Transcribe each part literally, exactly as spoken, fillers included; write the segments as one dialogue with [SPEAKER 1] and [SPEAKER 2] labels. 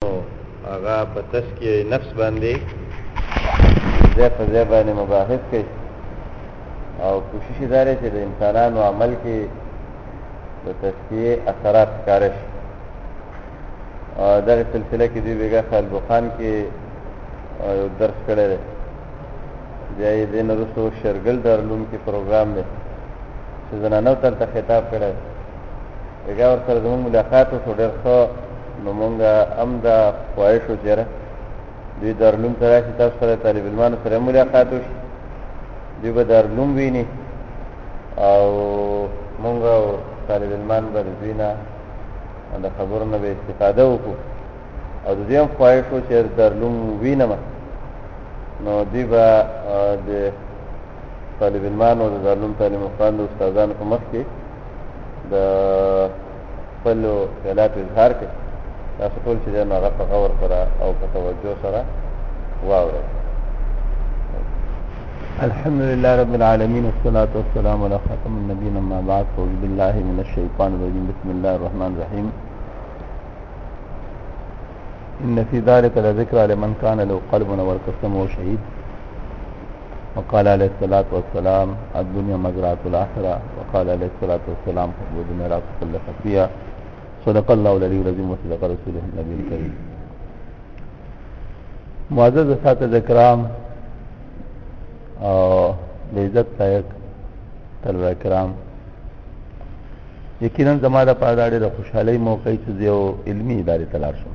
[SPEAKER 1] هغه په تزکیه نفس باندې ځای په ځای باندې مباحث کوي او کوشش یې دا دی چې د انسانانو عمل کې د تزکیې اثرات ښکاره شي. دغه سلسله کې دوی بېګا خالبخان کې یو درس کړی دی، بیا یې دې نه وروسته شرګل دارالعلوم کې پروګرام دی چې زنانو ته هلته خطاب کړی دی. بېګا ورسره زمونږ ملاقات وشو، ډېر ښه. نو مونږ هم دا خواهش و چې یاره دوی دارالعلوم ته راشي، تاسو سره طالب علمانو سره ملاقات وشي، دوی به دارالعلوم ویني او مونږ او طالب علمان به د دوی نه د خبرو نه به استفاده وکړو. او د دوی هم خواهش و چې دارالعلوم وینم، نو دوی به د طالب علمانو د دارالعلوم تعلیم یافتو استادانو په مخ کې د خپلو خیالاتو اظهار کوي. تاسو ټول چې دی نو هغه په غور سره او په توجه سره واورئ. الحمد لله رب العالمين والصلاة والسلام على خاتم النبيين، أما بعد، أعوذ بالله من الشيطان الرجيم، بسم الله الرحمن الرحيم. إن في ذلك لذكرى لمن كان له قلب والقسم وشهيد. وقال عليه الصلاة والسلام الدنيا مزرعة الآخرة. وقال عليه الصلاة والسلام حب الدنيا لا تكلف فيها. صدق الله العلي العظيم وصدق رسوله النبي الكريم. معزز اساتذه کرام او د عزت لایق طلبه کرام، یقینا زما د پاره ډېره خوشحالۍ موقع چې یو علمي ادارې ته لاړ شم.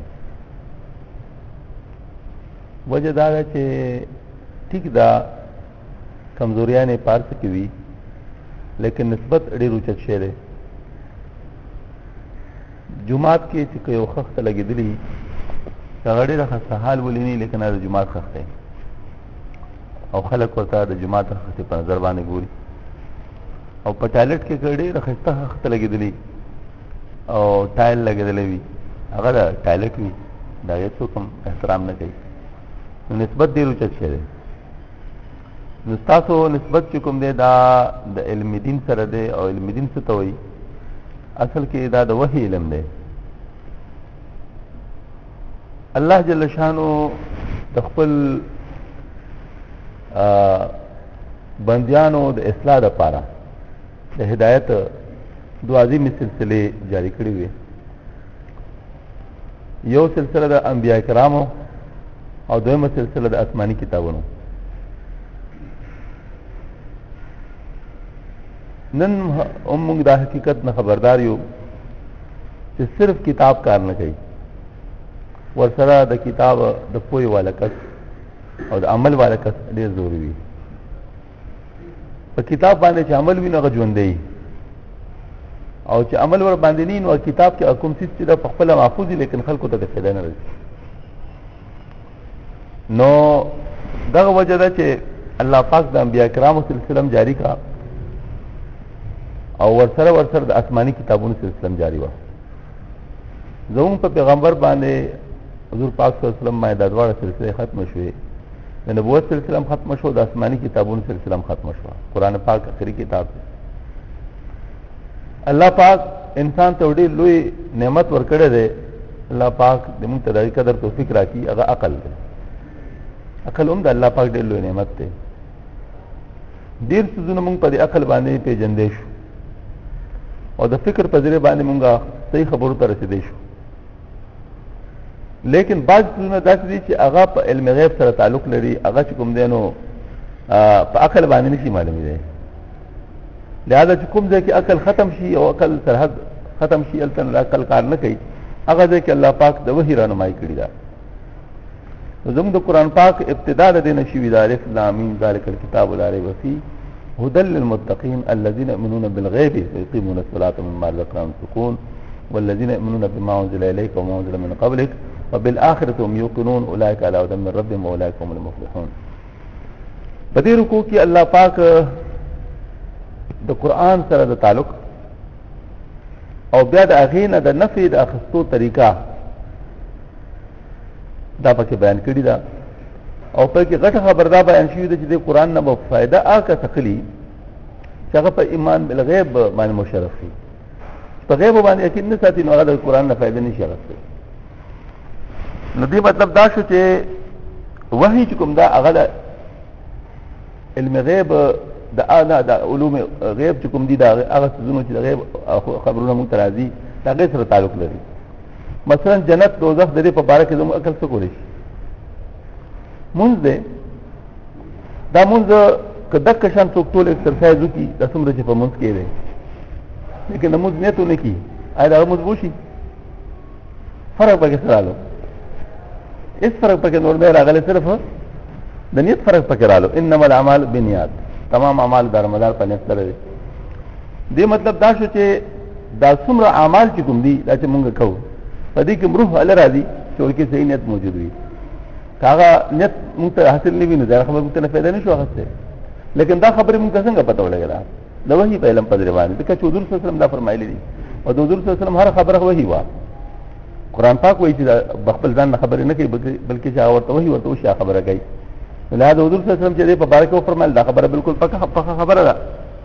[SPEAKER 1] وجه دا ده چې ټیک دا کمزوریانې پارس کې وي، لیکن نسبت ډېر اوچت شی دی. جماعت کې چې یو خخته لګېدلي هغه ډېره خسته حال ولیني، لیکن هغه د جماعت خخته دی او خلک ورته د جماعت خختې په نظر باندې ګوري. او په ټایلټ کې که ډېره ښایسته خخته لګېدلي او ټایل لګېدلی وي، هغه د ټایلټ وي، د هغې څوک هم احترام نه کوي. نو نسبت ډېر اوچت شی دی. نو ستاسو نسبت چې کوم دی دا د علم دین سره دی. او علم دین څه ته وایي؟ اصل کې دا د وحی علم دی. الله جل شانو د خپل بندیانو د اصلاح لپاره د هدایت دو عظیمې سلسلې جاری کړې وې. یو سلسله د انبیاء کرامو او دویمه سلسله د آسماني کتابونو. نن هم موږ دا حقیقت نه خبردار یو چې صرف کتاب کار نه کوي، ورسره د کتاب د پوهې والا کس او د عمل والا کس ډېر ضروري وي. په کتاب باندې چې عمل وي نو هغه ژوندی، او چې عمل ور باندې نه نو کتاب کې کوم څه چې د خپل محفوظ دي، لیکن خلکو ته د فایده نه رسي. نو دغه وجه ده چې الله پاک د انبیاء کرامو سلسله جاری کړه او ورسره ورسره د آسماني کتابونو سلسله جاری و. زموږ په پیغمبر باندې حضور پاک صلی الله علیه وسلم باندې د دواړو سلسله ختم شوې، د نبوت سلسله هم ختم شو، د آسماني کتابونو سلسله هم ختم شو. قرآن پاک اخري کتاب دی. الله پاک انسان ته ډېر لوی نعمت ورکړی دی. الله پاک د موږ ته د قدر توفیق راکړي، هغه عقل دی. عقل هم د الله پاک ډېر لوی نعمت دی. ډېر څیزونه موږ په دې عقل باندې پیژندې شو او د فکر په ذریعه باندې موږ صحیح خبرو ته رسیدې شو. لیکن بعض څیزونه داسې دي چې هغه په علم غیب سره تعلق لري، هغه چې کوم دی نو په عقل باندې نشي معلومېدی. لہذا چې کوم ځای کې عقل ختم شي او عقل سرحد ختم شي، هلته عقل کار نه کوي، هغه ځای کې الله پاک د وحي رهنمایي کړې ده. زموږ د قرآن پاک ابتدا د دې نه شوي ده، الف لام میم ذلک الکتاب لا ریب فیه هدى للمتقين الذين يؤمنون بالغيب ويقيمون الصلاة ومما رزقناهم ينفقون والذين يؤمنون بما أنزل إليك وما أنزل من قبلك وبالآخرة هم يوقنون أولئك على هدى من ربهم وأولئك هم المفلحون. بدې رکوع کې الله پاک د قرآن سره د تعلق او بیا د هغې نه د نفع د اخیستو طریقه دا پکې بیان کړې ده. او په کې غټه خبر دا بیان شوې ده چې د قرآن نه به فایده آکه تخلي چې هغه په ایمان بالغیب باندې مشرف شي. په غیب باندې یقین نه ساتي نو هغه د قرآن نه فایده نشي اخیستی. نو دې مطلب دا شو چې وحی چې کوم دا هغه علم غیب د انا د علوم غیب چې کوم دي دا هغه څه چې د غیب خبرونه مونږ راځي دا غیر سره تعلق لري. مثلا جنت دوزخ د دې په اړه کې زموږ عقل څه کولی شي؟ مونږ دې دا مونږ کله کشان څوک ټول ایکسرسایز وکي د څومره چې په مونږ کې دی لیکن مونږ نیتونه کی آیا دا مونږ وشي فرق پکې سره راغلو. اس فرق پکې نور نه راغلی، صرف د نیت فرق پکې راغلو. انما الاعمال بالنیات، تمام اعمال دارمدار په نیت سره دي. دې مطلب دا شو چې دا څومره اعمال چې کوم دي دا چې مونږ کوو په دې کې روح ال راځي چې ورکه صحیح نیت موجود وي. کاغه نیت مونږ ته حاصل نه ویني دا خبره مونږ ته فائدہ نشو اخسته، لیکن دا خبره مونږ څنګه پته ولګا دا وحی په علم پدری باندې ځکه چې حضور صلی الله علیه وسلم دا فرمایلی دي او حضور صلی الله علیه وسلم هر خبره وحی وا. قرآن پاک وایي چې بخبل ځان خبره نه کوي بلکې چې ورته وحی ورته وشي خبره کوي. لہذا حضور صلی الله علیه وسلم چې په بارے کې فرمایل دا خبره بالکل پکه خبره ده.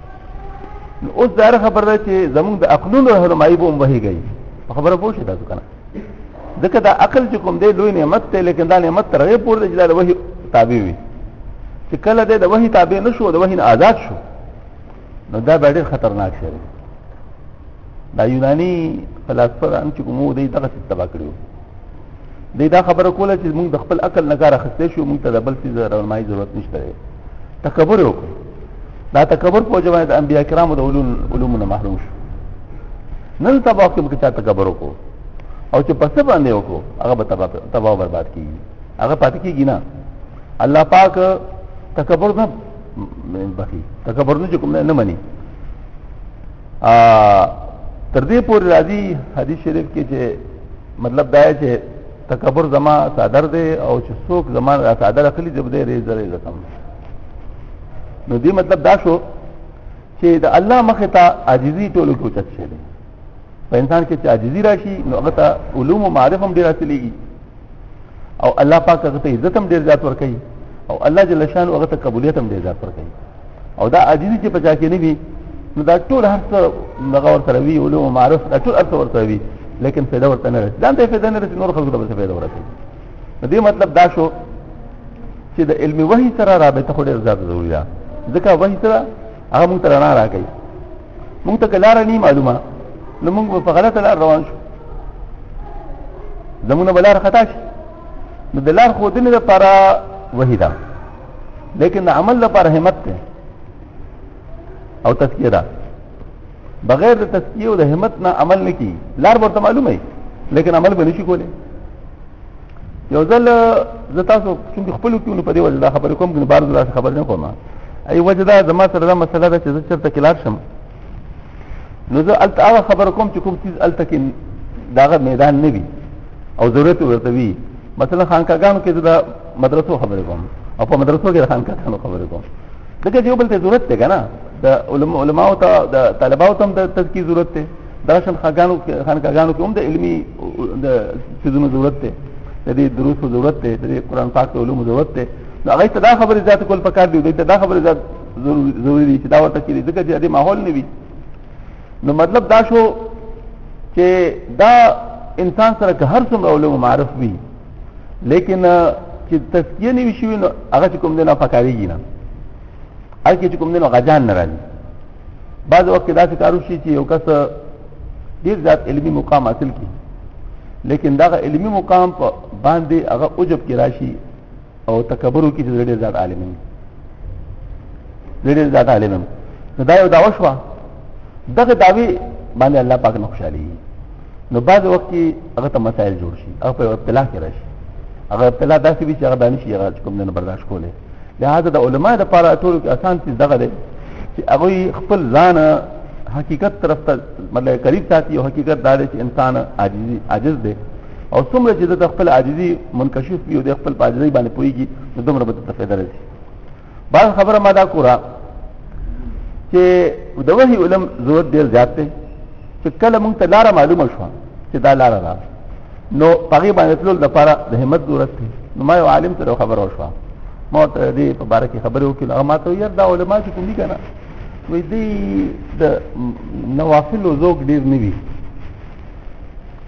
[SPEAKER 1] اوس دا خبره ده چې زموږ د عقلونو رهنمایي به وحی کوي خبره پوښي تاسو کنه ځکه دا عقل چې کوم دی لوی نعمت دی، لیکن دا نعمت تر هغه پورې چې دا وحی تابع وي. چې کله د وحی تابع نشو د وحی نه آزاد شو نو دا ډېر خطرناک شی دی. دا یونانی فلسفهان چې کوم دی دغه څه تبا کړو دی دا خبره کوله چې موږ د خپل عقل نه کار اخیستې شو، موږ ته د بل څه رهنمایي ضرورت نشته. تکبر وکړو، دا تکبر په وجه باندې انبیاء کرامو د علوم نه محروم شو. نن تبا کې موږ چا تکبر وکړو او چې پس باندې وکړو هغه به تبا تبا برباد کیږي، هغه پاتې کیږي نه. الله پاک تکبر نه بخي، تکبر نه کوم نه مني. ا تر دې پورې راځي حدیث شریف کې چې مطلب دا چې تکبر زما صادر دی او چې څوک زما صادر اخلي دې دې ریزه رقم. نو دې مطلب دا شو چې د الله مخه ته عاجزي ټولو کې اوچت شي. په انسان کې چې عاجزي راشي نو هغه ته علوم او معرفت هم ډیر حاصلېږي او الله پاک هغه ته عزت هم ډیر زیات ورکوي او الله جل شانه هغه ته قبولیت هم ډیر زیات ورکوي. او دا عاجزي چې پچا کې نه وي نو دا ټول هر څه دغه ورته وي، علوم او معرفت دا ټول هر څه ورته وي، لیکن فائدہ ورته نه رسي. ځان ته فائدہ نه رسي، نور خلکو ته فائدہ ورته. نو دې مطلب دا شو چې د علم وحی سره رابطه خو ډیر زیات ضروري ده. ځکه وحی سره هغه مونږ ته رڼا راکوي. مونږ ته لاره نه معلومه نو موږ په غلطه لار روان شو، زمونه بلار خطا شي. نو د لار خو دنه لپاره وحی ده، لیکن عمل لپاره همت ده او تزکیه ده. بغیر د تزکیه او د همت نه عمل نه کی. لار ورته معلومه ای لیکن عمل به نشي کوله. یو ځل زه تاسو چې خپل کېونو په دې وجه دا خبرې کوم کنه بار زړه خبر نه کوم. ای وجه دا زما سره دا مسله ده چې زه چرته کلار شم نو زه الته هغه خبر کوم چې کوم چیز الته کې داغه میدان نه وي او ضرورت ورته وي. مثلا خانقاګانو کې دا مدرسو خبرې کوم او په مدرسو کې خانقاګانو خبرې کوم. دغه یو بل ته ضرورت دی کنه، د علماء علماء ته د طلباو ته د تزکیه ضرورت دی. دا شان خانقاګانو خانقاګانو کې هم د علمي د چیزونو ضرورت دی، د دې دروسو ضرورت دی، د قرآن پاک ته علوم ضرورت دی. نو هغه ته دا خبره ذات کول پکار دی، دا خبره ذات ضروري دي چې دا ورته کې ځکه چې دې ماحول نه وي. نو مطلب دا شو چې دا انسان سره که هر څومره علوم معرف وي لیکن چې تزکیه نه وي شوی نو هغه کوم نه پکاريږي نه، هر کې کوم نه غجان نه راځي. بعض وخت دا څه کارو شي چې یو کس ډیر ذات علمي مقام حاصل کړي لیکن دا علمي مقام په باندې هغه عجب کې راشي او تکبر کې ډیر ذات عالم دی، ډیر ذات عالم. نو دا یو داوا شو، دغه داوی باندې الله پاک نه خوشالي. نو بعض وخت کې هغه ته مسائل جوړ شي، هغه په ابتلا کې راشي، هغه ابتلا داسې وي چې هغه دانش یې هغه کوم نه برداشت کوله. لہذا د علماء لپاره ټول کې آسان چیز دغه دی چې هغه خپل ځان حقیقت طرف ته مطلب قریب ساتي او حقیقت دا دی چې انسان عاجزي عاجز دی او څومره چې د خپل عاجزي منکشف وي او د خپل عاجزي باندې پويږي نو دومره به ته فائدہ رسي. بعض خبره ما دا کورا چې د وحی علم ضرورت ډیر زیات دی چې کله مونږ ته لاره معلومه شو چې دا لاره ده نو پغی باندې تلل لپاره د همت ضرورت دی. نو ما یو عالم سره خبر وشو، ما ته دې په باره کې خبرې وکړه. هغه ما ته یې دا علما چې کوم دي کنه وې دې د نوافل او ذوق ډیر نه وي،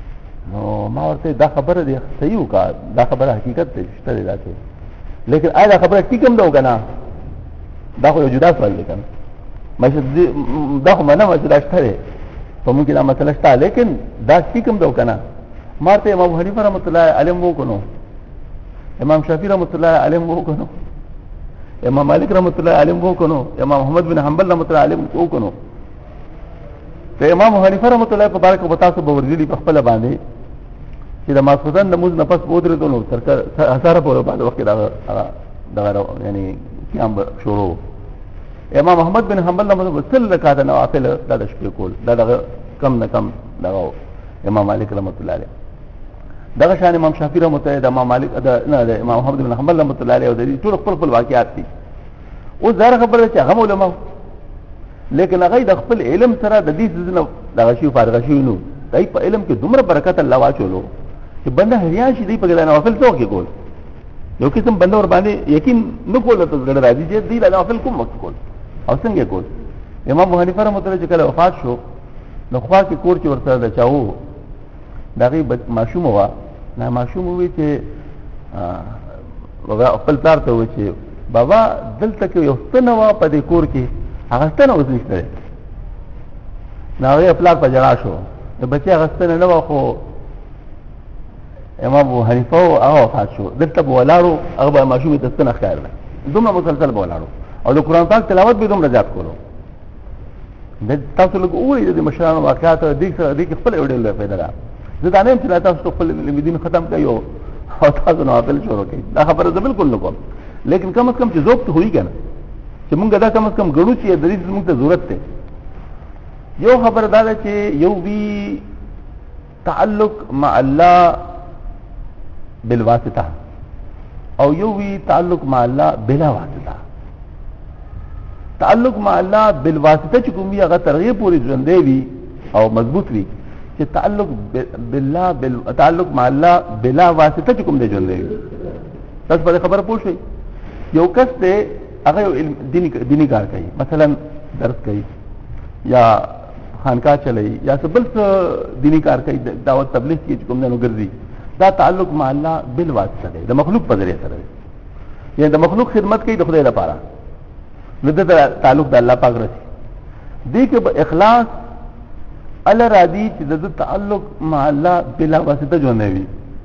[SPEAKER 2] نو ما ورته دا خبره دی صحیح وکړه، دا خبره حقیقت دی شته دی دا څه، لیکن آیا دا خبره ټیک هم ده کنه؟ دا خو یو جدا سوال دی کنه. مې دا خو منه چې دا شته دی په موږ کې دا مسله شته، لیکن دا ټیک هم ده کنه. مارته امام حنیفه رحمۃ اللہ علیہ وکړو، امام شافعی رحمۃ اللہ علیہ وکړو، امام مالک رحمۃ اللہ علیہ وکړو، امام محمد بن حنبل رحمۃ اللہ علیہ وکړو. ته امام حنیفه رحمۃ اللہ په بارک وتا سو باورګلی په خپل باندې چې د ماسودن د موز نفس بودره دونو سرکار هزار په بعد وخت دا دا یعنی قیام شروع. امام محمد بن حنبل رحمۃ اللہ صلی الله علیه نوافل دا شپې کول دا کم نه کم دا امام مالک رحمۃ اللہ علیہ. دغه شان امام شافعی رحمۃ اللہ علیہ، امام مالک دا نه امام محمد بن حنبل رحمۃ اللہ علیہ او د ټول خپل خپل واقعات دي. او زړه خبره چې هغه علماء لیکن هغه د خپل علم سره د دې ځنه دغه شی فارغ شي نو دای په علم کې دومره برکت الله واچولو چې بنده هریا شي دی په ګلانه نوافل څو کې کول. یو قسم بنده ور باندې یقین نه کول ته زړه راځي چې دی له نوافل کوم وخت کول او څنګه کول. امام ابو حنیفه رحمۃ اللہ کله وفات شو نو خوا کې کور کې ورته د چاو دغه معشوم وا نه معشوم وی چې بابا خپل تار ته و چې بابا دلته کې یو ستنه وا په دې کور کې هغه ستنه اوس نشته. نو یې خپل په جلا شو د بچي هغه ستنه نه وا خو امام ابو حنیفه هغه وفات شو دلته بولاړو هغه معشوم ته ستنه ښکار دومره مسلسل بولاړو او د قران پاک تلاوت به دومره زیات کولو. د تاسو له وګورئ د مشرانو واقعات د دې سره د خپل وړل پیدا را زه دا نه چې تاسو خپل دین ختم کړئ او تاسو نو خپل شروع کړئ. دا خبره زه بالکل نه کوم، لیکن کم از کم چې ذوق ته ہوئی کنه چې مونږ دا کم از کم غړو چې د دې موږ ته ضرورت ده. یو خبر دا ده چې یو وی تعلق مع الله بالواسطه او یو وی تعلق مع الله بلا واسطه. تعلق مع الله بالواسطه چې کوم هغه ترغیب پوری ژوندې وي او مضبوط وي، چې تعلق بالله بال تعلق مع الله بلا واسطه چې کوم دی ژوندې وي. تاسو په خبره پوه شئ. یو کس دی هغه دینی دینی کار کوي، مثلا درس کوي یا خانقاه چلای یا بل څه دینی کار کوي، دعوت تبلیغ کوي چې کوم نه ګرځي، دا تعلق مع الله بالواسطه دی، د مخلوق په ذریعہ سره دی. یعنی د مخلوق خدمت کوي د خدای لپاره، نو د تعلق د الله پاک رسي. دې کې به اخلاص ال رادي چې د تعلق مع الله بلا واسطه جو نه وي.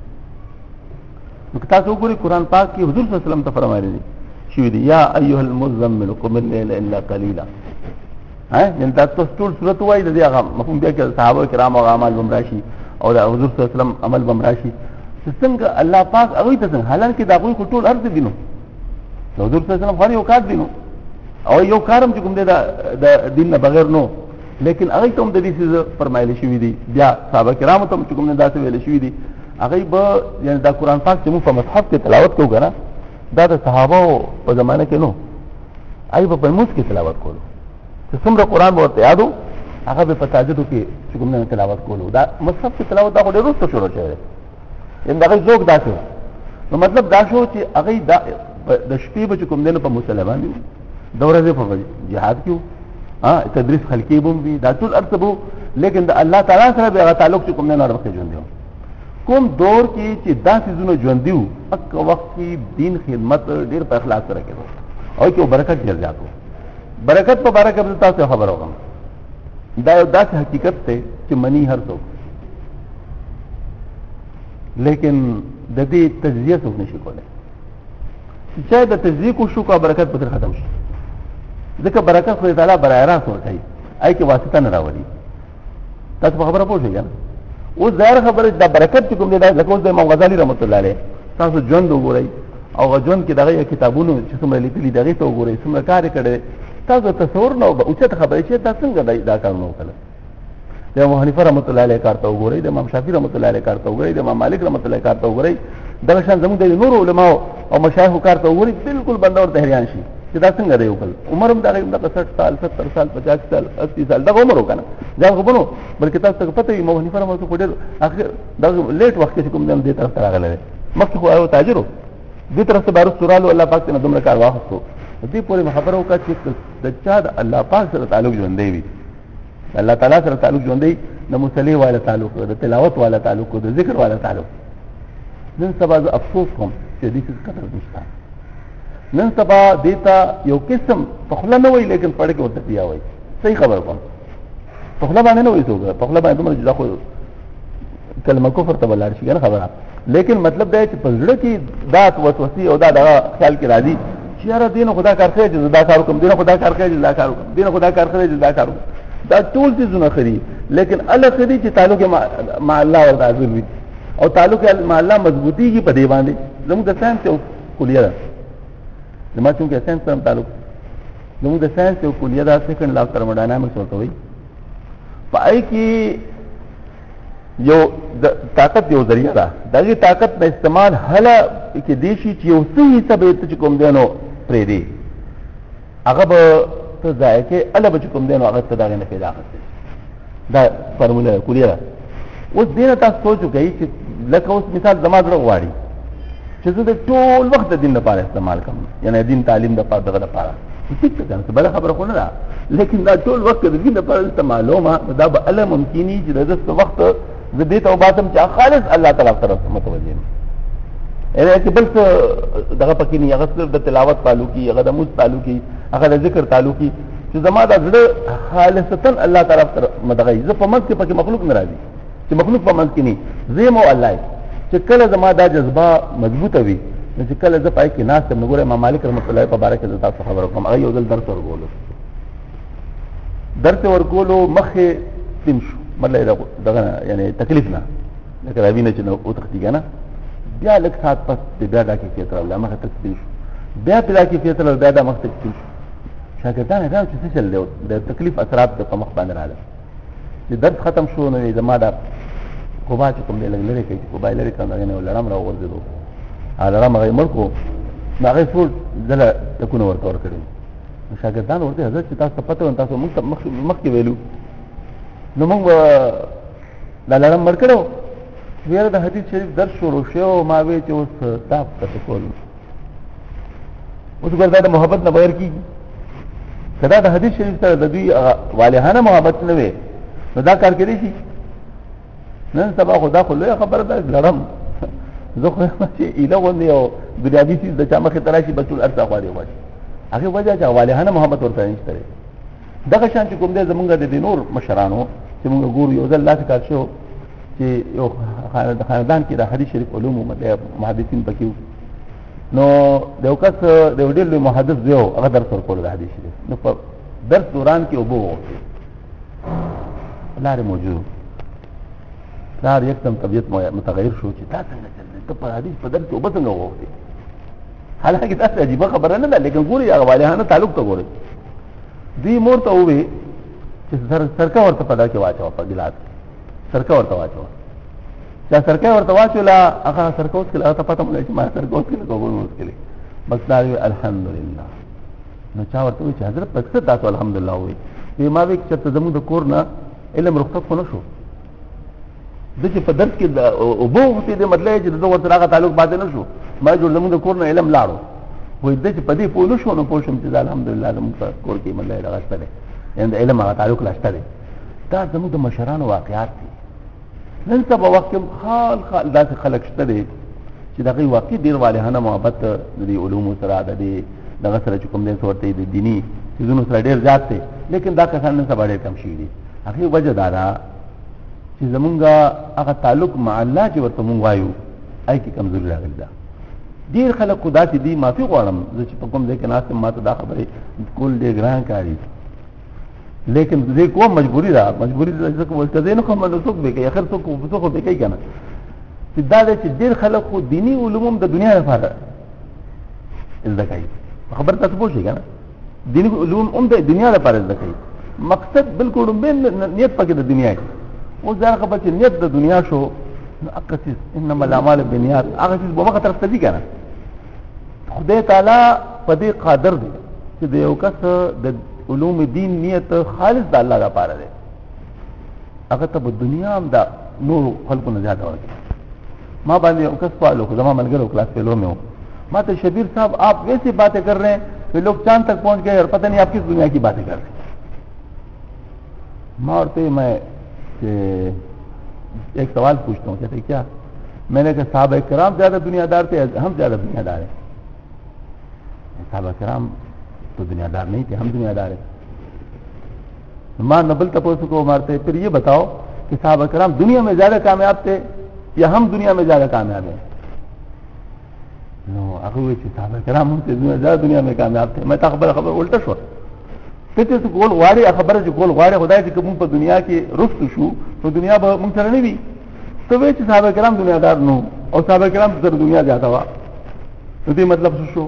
[SPEAKER 2] نو تاسو ګورئ قرآن پاک کې حضور صلی الله علیه وسلم ته فرمایلی دي شوی دی یا ایها المزمل قم الليل الا قليلا. ها یعنی تاسو ټول صورت وایي د هغه مفهوم بیا کې صحابه کرام او اعمال بمراشي او د حضور صلی الله علیه وسلم عمل بمراشي. څنګه الله پاک هغه ته څنګه حالانکه دا غوي ټول ارض دینو حضور صلی الله علیه وسلم خو یو کار دینو او یو کارم چې کوم دی د دین نه بغیر نو، لیکن هغه ته هم د دې څه فرمایلی شوی دی. بیا صحابه کرام ته چې کوم نه داسې ویل شوی دی هغه به یعنی دا قرآن پاک چې موږ په مصحف کې تلاوت کوو کنه دا د صحابه په زمانه کې نو ای په موږ کې تلاوت کولو چې څومره قرآن ورته یادو هغه په تهجد کې چې کوم نه تلاوت کولو. دا مصحف کې تلاوت دا ډېر وروسته شروع شوی ان دا ذوق داسې نو مطلب دا شو چې هغه د شپې به کوم نه په مسلمانانو دوره دې په جهاد کې ها تدریس خلقی بوم وی دا ټول ارتبو، لیکن د الله تعالی سره به تعلق کوم نه اړه ژوند دی. کوم دور کې چې داسې زونه ژوند دیو اک وخت کې دین خدمت ډیر په اخلاص سره کېدو او کې برکت ډیر زیاتو. برکت په برکت تاسو خبر وګم دا یو داسې حقیقت ته چې منی هر څوک، لیکن د دې تجزیه څوک نشي کولای. چې د تجزیه کو شو کا برکت به ختم شي، ځکه برکت خو تعالی برای راست ورکړي آی کې واسطه نه راوړي. تاسو په خبره پوه شئ کنه. او ظاهر خبره د برکت کوم دی لکه د امام غزالی رحمت الله علیه تاسو ژوند وګورئ او ژوند کې دغه کتابونو چې څومره لیکلي دغه ته وګورئ څومره کار کړي تاسو تصور نه او چې خبره چې تاسو څنګه دا کار نو وکړه. د امام حنیفه رحمت الله علیه کار ته وګورئ، د امام شافعی رحمت الله علیه کار ته وګورئ، د امام مالک رحمت الله کار ته وګورئ، دغه شان زموږ د نور علماء او مشایخ کار ته وګورئ بالکل بنده ورته حیران شي چې دا څنګه دی وکړ. عمر هم دا سठ سال ستر سال پچاس سال اسی سال دا عمر وکنه دا خو بنو بلکې تاسو ته پته وي امام حنیفه رحمت الله ډېر اخر دا لیټ وخت کې کوم دې طرف راغله مخکې خو او تاجرو دې طرف ته بارو سورالو الله پاک ته دومره کار واخستو. دې پورې خبره وکړه چې د چا د الله پاک سره تعلق ژوندې وي، الله تعالی سره تعلق ژوندې د مصلی والا تعلق د تلاوت والا تعلق د ذکر والا تعلق. نن سبا زه افسوس کوم چې دې څه قدر نشته. نن سبا دیتا یو قسم په خله نه وای لیکن پړ کې ورته بیا وای. صحیح خبر کوم په خله باندې نه وای څوک په خله باندې موږ ځکه کلمه کفر ته بلار شي کنه خبره. لیکن مطلب دا چې په زړه کې دات وسوسه او دا د خیال کې راځي چې یاره دین خدا کار کوي چې دا کار کوم دین خدا کار کوي چې دا کار کوم دین خدا کار کوي چې دا کار کوم. دا ټول څه زونه خري لیکن الله خري چې تعلق مع الله او تعالی وي او تعلق مع الله مضبوطيږي په دی باندې. زموږ د ساينس او کلیه ده زموږ څنګه ساينس سره تعلق زموږ د ساينس او کلیه ده سیکنډ لا ترموډاینامکس ورته وي. پای کې یو طاقت یو ذریعہ ده دغه طاقت په استعمال هله کې دیشي چې یو څه حساب ته کوم دینو پرې دی هغه به ته ځای کې الله به کوم دینو هغه ته دغه نه پیدا کړي. دا فارموله کلیه ده. اوس دینه تاسو سوچو کوي چې لکه اوس مثال زماد غواړي چې زه د ټول وخت د دین لپاره استعمال کوم یعنی دین تعلیم د پاره دغه لپاره ټیک څه کنه بل خبره خو نه ده لیکن دا ټول وخت د دین لپاره استعمالومه دا به الله ممکني چې د وخت زه دې ته وباسم چې خالص الله تعالی طرف متوجه یم. اې چې بل څه دغه پکې نه هغه صرف د تلاوت تعلقي هغه د موږ تعلقي هغه د ذکر تعلقي چې زما د زړه خالصتا الله تعالی طرف مدغې زه په منځ کې پکې مخلوق نه راځي چې مخلوق په منځ کې نه زه مو الله چې کله زما دا جذبه مضبوطه وي چې کله زه پای کې ناس ته نګوره امام مالک رحمۃ اللہ په باره کې تاسو خبر کوم هغه یو ځل درس ورغولو درس ورکولو مخه تیم شو مله دغه یعنی تکلیف نه لکه راوینه چې نو او تختیګه نه بیا لک سات پس بیا دا کې فیتر الله مخه تکلیف بیا بیا کې فیتر بیا دا مخه تکلیف شاګردان دا چې څه چل دی د تکلیف اثرات په مخ باندې راځي چې درس ختم شو نو زما دا کوبا چې کوم دی لري کوي کوبا لري کنه نه ولرم را ورځو علامه غي ملکو ما غي ټول دله تكون ورته ور کړی شاګردان ورته حضرت چې تاسو پته ون تاسو موږ مخ مخ کې ویلو نو موږ دا لړم مرکړو ویره د حدیث شریف درس شروع شو ما وی چې اوس تاسو ته کول اوس ګرځا د محبت نه بغیر کی کدا د حدیث شریف سره د دوی والهانه محبت نه وي نو دا کار کوي شي نن سبا خدا خو له خبره ده لړم زه خو چې اله غوندي او دنیاوي چیز د چا مخه تراشي بچول ارزه غواړي وای هغه وجه چې والهانه محبت ورته نشته دغه شان چې کوم دې زمونږ د نور مشرانو چې موږ ګورو یو ځل لاس کار شو چې یو خاندان کې د حدیث شریف علوم محدثین پکې نو د یو کس د یو ډېر محدث دیو هغه درس ورکول د حدیث شریف نو په درس دوران کې وبو لارې موجود لار یکدم طبیعت متغیر شو چې تا څنګه چل ته په حدیث په درس وبو څنګه وغوښتې حالانکه تاسو عجیب خبره نه ده لیکن ګوري هغه والهانه تعلق ته ګوري دی مور ته وې چې سر سرکا ورته پدا کې واچو په ګلاس سرکا ورته واچو چې سرکا ورته واچو لا هغه سرکا اوس کله ته پته مله چې ما سرکا اوس کله کوو اوس کله بس دا الحمدلله نو چا ورته چې حضرت پس تاسو الحمدلله وې وی ما وی چې ته زموږ د کور نه علم رخصت خو نه شو د چې په درس کې او بو ته د مطلب چې د ورته هغه تعلق باندې نه شو ما جوړ زموږ د کور نه علم لاړو وې د چې په دې پوه نه شو نو پوه شم چې الحمدلله زموږ کور کې مله راغسته ده یعنی علم هغه تعلق لاشته ده دا زموږ د مشرانو واقعات دي نن سبا وخت خال خال داسې خلک شته دي چې دغه واقع ډیر والهانه محبت د علوم سره د دغه سره کوم دې صورت د دینی چیزونو سره ډیر زیات دي لیکن دا کسان نن سبا ډیر کم شي دي هغه وجه دا ده چې زمونږه هغه تعلق مع الله چې ورته مونږ وایو آی کی کمزوري راغلی ده ډیر خلک خدا چې دي معافي غواړم زه چې په کوم ځای کې ناست ما ته دا خبرې کول ډیر ګران کاری لیکن دې کوم مجبوری ده مجبوری ده چې ولته نه کوم نو څوک به کوي اخر څوک څوک به کوي کنه چې دا چې ډیر خلک خو دینی علوم د دنیا لپاره زده کوي خبر تاسو پوښی کنه دینی علوم هم د دنیا لپاره زده کوي مقصد بالکل نیت پکې د دنیا کې او ځکه خبر چې نیت د دنیا شو نو اقصد انما الاعمال بالنیات هغه څه به وخت طرف ته دي کنه خدای تعالی په دې قادر دی چې د یو کس د علوم دین نیت خالص د الله لپاره دی هغه ته په دنیا هم دا نور خلقو نه زیاده ورکړي ما باندې یو کس پالو خو زما ملګرو کلاس فیلو میں ہوں ما تو شبیر صاحب آپ ویسی باتیں کر رہے ہیں کہ لوگ چاند تک پہنچ گئے اور پتہ نہیں آپ کس دنیا کی باتیں کر رہے ہیں ما اور تے میں कि एक सवाल पूछता हूँ, कहते क्या? मैंने कहा साहब कराम ज्यादा दुनियादार थे, हम ज्यादा दुनियादार हैं। साहब कराम तो दुनियादार नहीं थे, हम दुनियादार हैं। मां नबल तपोस को मारते। फिर ये बताओ कि साहब कराम दुनिया में ज्यादा कामयाब थे या हम दुनिया में ज्यादा कामयाब हैं? नो अगुए साहब कराम हमसे ज्यादा दुनिया में कामयाब थे। मैं तो खबर खबर उल्टा शो कते से गोल वारे खबर जो गोल वारे खुदा कि कबूं पर दुनिया के रुस्त शू तो दुनिया पर मुंसर नहीं भी तो वे साहब कराम दुनियादार नो और साहब कराम तो दुनिया जाता हुआ तो मतलब शो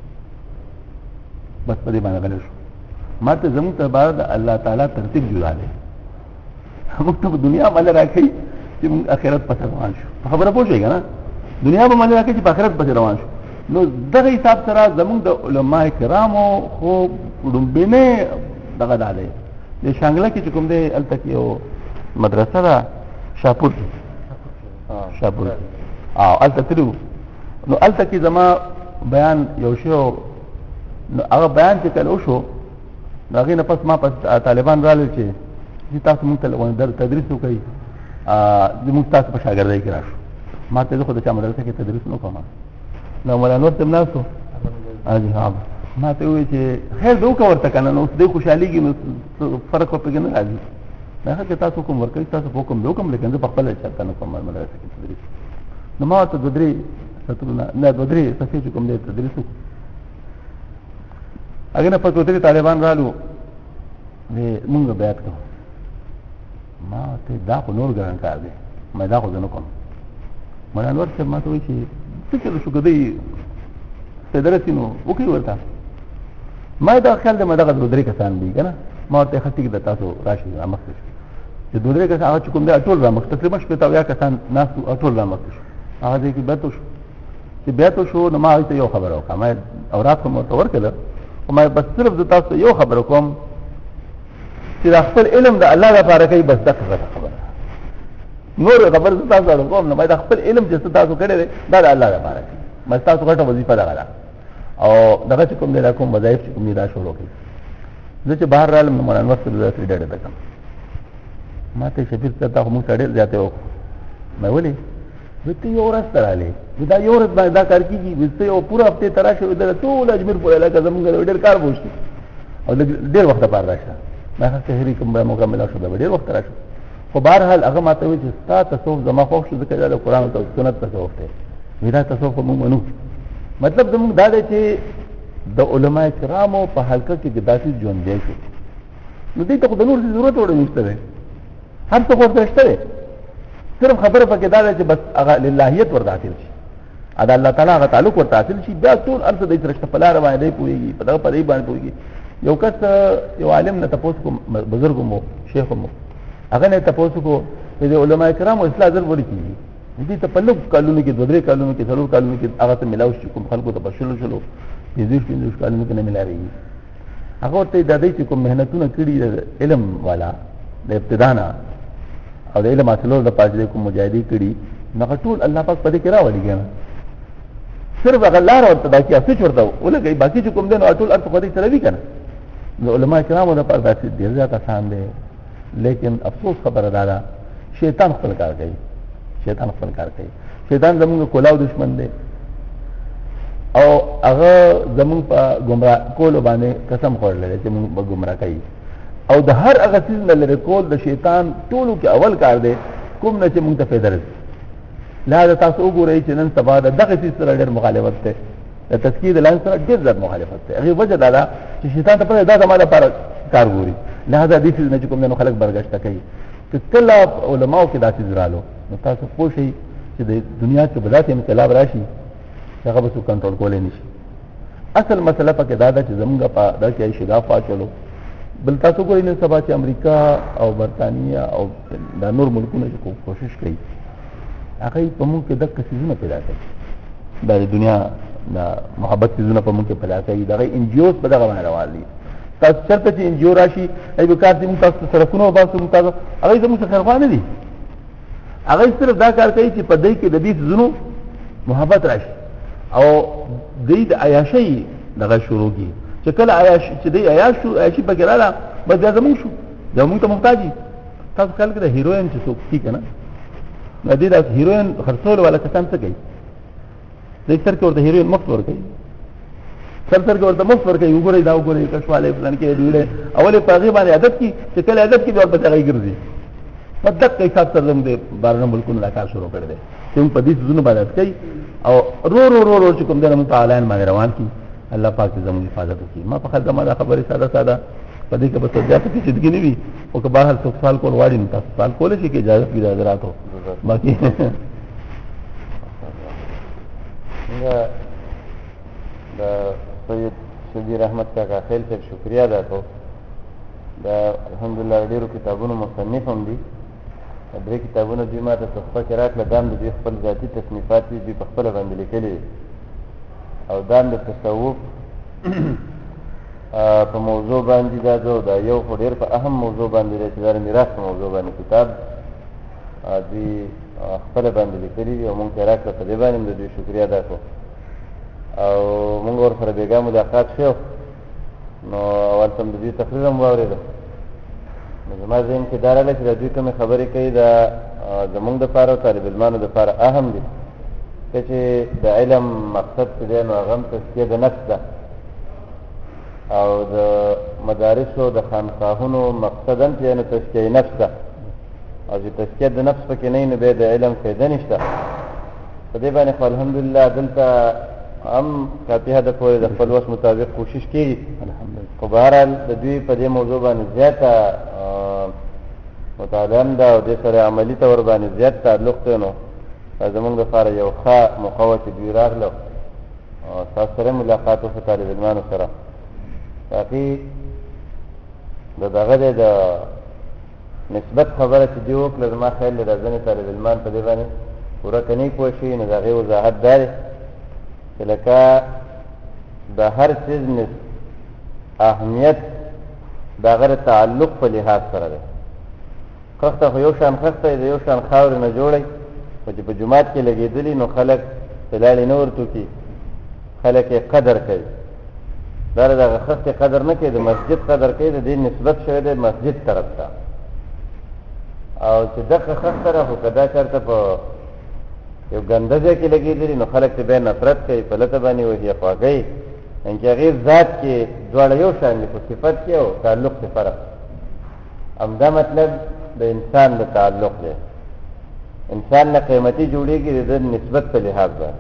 [SPEAKER 2] बस पदे माना गले शो माते जमू तबार अल्लाह ताला तरतीब जुदा दे हम तो दुनिया वाले रखे कि आखिरत पर रवान शो खबर पहुंचेगा ना दुनिया में माने रखे कि आखिरत पर रवान शो नो दغه حساب سره زموږ د علماء کرامو خو ډومبنه دغه داله د شانګله کې کوم دی الته کې یو مدرسه ده شاپور شاپور او الته تلو نو الته کې زما بیان یو شو نو هغه بیان چې کله وشو نو هغه نه پس ما پس طالبان رالل چې چې تاسو مونږ ته در تدریس وکړي ا د مونږ تاسو په شاګردۍ کې راشو ما ته خو د چا مدرسه کې تدریس نه کوم نو مولا نور تم ناسو اجي ها ما ته وی چې خیر دوه ورته کنه نو د خوشحاليږي نو فرق په کې نه راځي نه چې تاسو کوم ورکړي تاسو په کوم دوکم لیکن زه په خپل چاته نه کوم مدرسه کې تدریس نو ما ته درې ستونه نه درې څه چې کوم دې تدریس اګه نه په درې طالبان رالو نه مونږ بیات کوم ما ته دا خو نور ګران کار دی ما دا خو نه کوم مولا نور څه ما ته وی چې فکر شو کدی صدرتینو وکي ورته ما دا خیال د مدغه درې کسان دي کنه ما ته خطیګ د تاسو راشي امخته چې درې کسان هغه کوم دی ټول را مخ تقریبا شپه تا یا کسان ناس ټول را مخ هغه دې کې بیت شو چې بیت شو نو ما ته یو خبر وکړه ما اورات کوم ورته ورکړه او ما بس صرف د تاسو یو خبر کوم چې خپل علم د الله لپاره کوي بس دغه خبره نور خبر تاسو کوم نو ما د خپل علم چې تاسو کړی دا د الله لپاره کوي ما تاسو غټه وظیفه ده غلا او دغه کوم دی کوم وظایف چې کوم دی دا شروع کړي زه چې بهر رالم نو مولانا وخت د دې ډېر ده کوم ما ته شفیق ته هم سړی ځاته و مې ولې وته یو ورځ تراله دا یو ورځ باندې دا کار کیږي وسته یو پورا هفته تراشه ودل ټول اجمیر په علاقه زمونږ ډېر کار وشي او ډېر وخت پاره راشه ما هغه هرې کوم به مکمل شو دا ډېر وخت راشه خو بهرحال هغه ماته وی چې ستا تصوف زما خوښ شو ځکه دا قرآن او سنت تصوف دی ویدا تصوف موږ منو مطلب زموږ دا دی چې د علماء کرامو په حلقه کې داسې ژوند دی شو نو دې ته د نور ضرورت وړ نشته دی هر څه ورته شته صرف خبره پکې دا ده چې بس هغه للهیت ورته حاصل شي ادا الله تعالی هغه تعلق ورته حاصل شي بیا ټول ارث د دې رشتہ په لار باندې پويږي په دغه په دې باندې پويږي یو کس یو عالم نه تاسو کوم بزرګ مو شیخ مو هغه نه تاسو کو د علماء کرام او اصلاح ضروري کیږي دې ته په لږ کالونو کې دوه درې کالونو کې څلور کالونو کې هغه ته ملاوي شي کوم خلکو ته بشلو شلو دې دې پنځه کالونو کې نه ملایي هغه ته د دې کوم مهنتونه کړی علم والا د ابتدانا او د علم اصلو د پاجې کوم مجاهدی کړي نو ټول الله پاک په دې کې راوړي کنه صرف هغه لار ورته دا کې اسې ورته ولګي باقي چې کوم دین او ټول ارته خدای سره وی کنه د علماء کرامو د پاره داسې ډیر زیات آسان دي لیکن افسوس خبره ده شیطان خپل کار کوي شیطان خپل کار کوي شیطان زموږ کولاو دشمن دی او هغه زموږ په گمراه کول باندې قسم خورل چې موږ به گمراه کوي او د هر هغه څه نه لري کول د شیطان ټولو کې اول کار دی کوم نه چې موږ ته فایده رسي لہذا تاسو وګورئ چې نن سبا دغه څه سره ډېر مخالفت ده د تذکیر لاندې سره ډېر زیات مخالفت ده هغه وجه دا ده چې شیطان ته په دا زماده لپاره کار ګوري لہذا دې څه نه چې کوم نه خلک برګشت کوي چې کله علماء کې داسې درالو نو تاسو پوه شئ چې د دنیا کې بدات انقلاب راشي هغه به څوک کنټرول کولای نشي اصل مسله پکې دا ده چې زموږ په دا کې شګاف واچولو بل تاسو ګورئ نن سبا چې امریکا او برتانیا او د نور ملکونو چې کوشش کوي هغه په موږ کې د کسيزونه پیدا کوي د دنیا د محبت سيزونه په موږ کې پیدا کوي دغه ان جی اوز په دغه باندې روان دي تاسو چرته چې ان جی او راشي ای به کار دې موږ تاسو سره کو نو تاسو موږ تاسو هغه زموږ څخه خرخوا نه دي هغه صرف دا کار کوي چې په دې کې د دې سيزونو محبت راشي او دې د عیاشي دغه شروع کی چې کله عیاش چې دې عیاش شو عیاشي پکې رااله بس زموږ شو زموږ ته محتاجي تاسو خیال کې د هیروین چې څوک کی کنه نو دې د هیروین خرڅول ولا کسان څه کوي د سر کې ورته هیروین مفت ورکوي سر سر کې ورته مفت ورکوي وګورئ دا وګورئ کښواله پلان کې دیوله اولې پاغي باندې عادت کی چې کله عادت کې ور پته راګرځي په دقیق حساب سره زموږ د بارنه ملکونو لا کار شروع کړی دی چې په دې ځونه باندې کوي او رو رو رو رو چې کوم د متعالین باندې روان کی الله پاک زموږ حفاظت وکړي ما په خلک ما خبره ساده ساده په دې کې به سجاد کې چې نه وي او که بهر څو سوال کول واړي نو تاسو سوال کولای شئ کې اجازه پیدا حضراتو باقي
[SPEAKER 1] دا سید شبیر احمد کاکا خیل صاحب شکریا ادا کو دا الحمدلله ډیرو کتابونو مصنف هم دي درې کتابونه دوی ما ته تحفه کې راکړه دام د دوی خپل ذاتي تصنیفات دي دوی په خپله باندې لیکلي او دام د تصوف په موضوع باندې دا جو دا یو خو ډېر په اهم موضوع باندې دی چې دا د میراث په موضوع باندې کتاب دوی خپله باندې لیکلي دي او مونږ ته یې راکړه په دې باندې هم د دوی شکریا ادا کړو او مونږ ورسره بېګا ملاقات شو نو اولته هم د دوی تقریر هم واورېده نو زما ذهن کې دا راغله چې د دوی کومې خبرې کوي دا زمونږ دپاره او طالب علمانو دپاره اهم دي که چې د علم مقصد چې دی نو هغه هم تزکیه د نفس ده او د مدارسو د خانقاهونو مقصد هم چې نو تزکیه نفس ده او چې تزکیه د نفس پکې نه وي نو بیا د علم فایده نشته په دې باندې خو الحمدلله دلته هم کافي حده پورې د خپل وس مطابق کوشش کېږي خو بهرحال د دوی په دې موضوع باندې زیاته مطالعه هم ده او دې سره عملي طور باندې زیات تعلق دی نو زمونږ دپاره یو ښه موقع وه چې دوی راغله تاسو سره ملاقات وشو طالب علمانو سره باقي د دغه دی د نسبت خبره چې دوی وکړه زما خیال دی دا ځینې طالب علمان په دې باندې پوره که نه پوه شوي نو د هغې وضاحت دا دی چې لکه د هر څیز اهمیت د هغه د تعلق په لحاظ سره دی خښته خو یو شان خښته د یو شان خاورې نه جوړی خو چې په جومات کې لګېدلي نو خلک پلاړې نه ورتوکي خلک یې قدر کوي دا د هغه خښتې قدر نه کوي د مسجد قدر کوي د دې نسبت شوی دی مسجد طرف ته او چې دغه خښته ده خو که دا چېرته په یو ګنده ځای کې لګېدلي نو خلک ته بیا نفرت کوي په لته باندې وهي خواږی انکه هغې ذات کې دواړه یو شان دي په صفت کې او تعلق کې فرق همدا مطلب د انسان د تعلق دی انسان نه قیمتي جوړېږي د ده نسبت په لحاظ باندې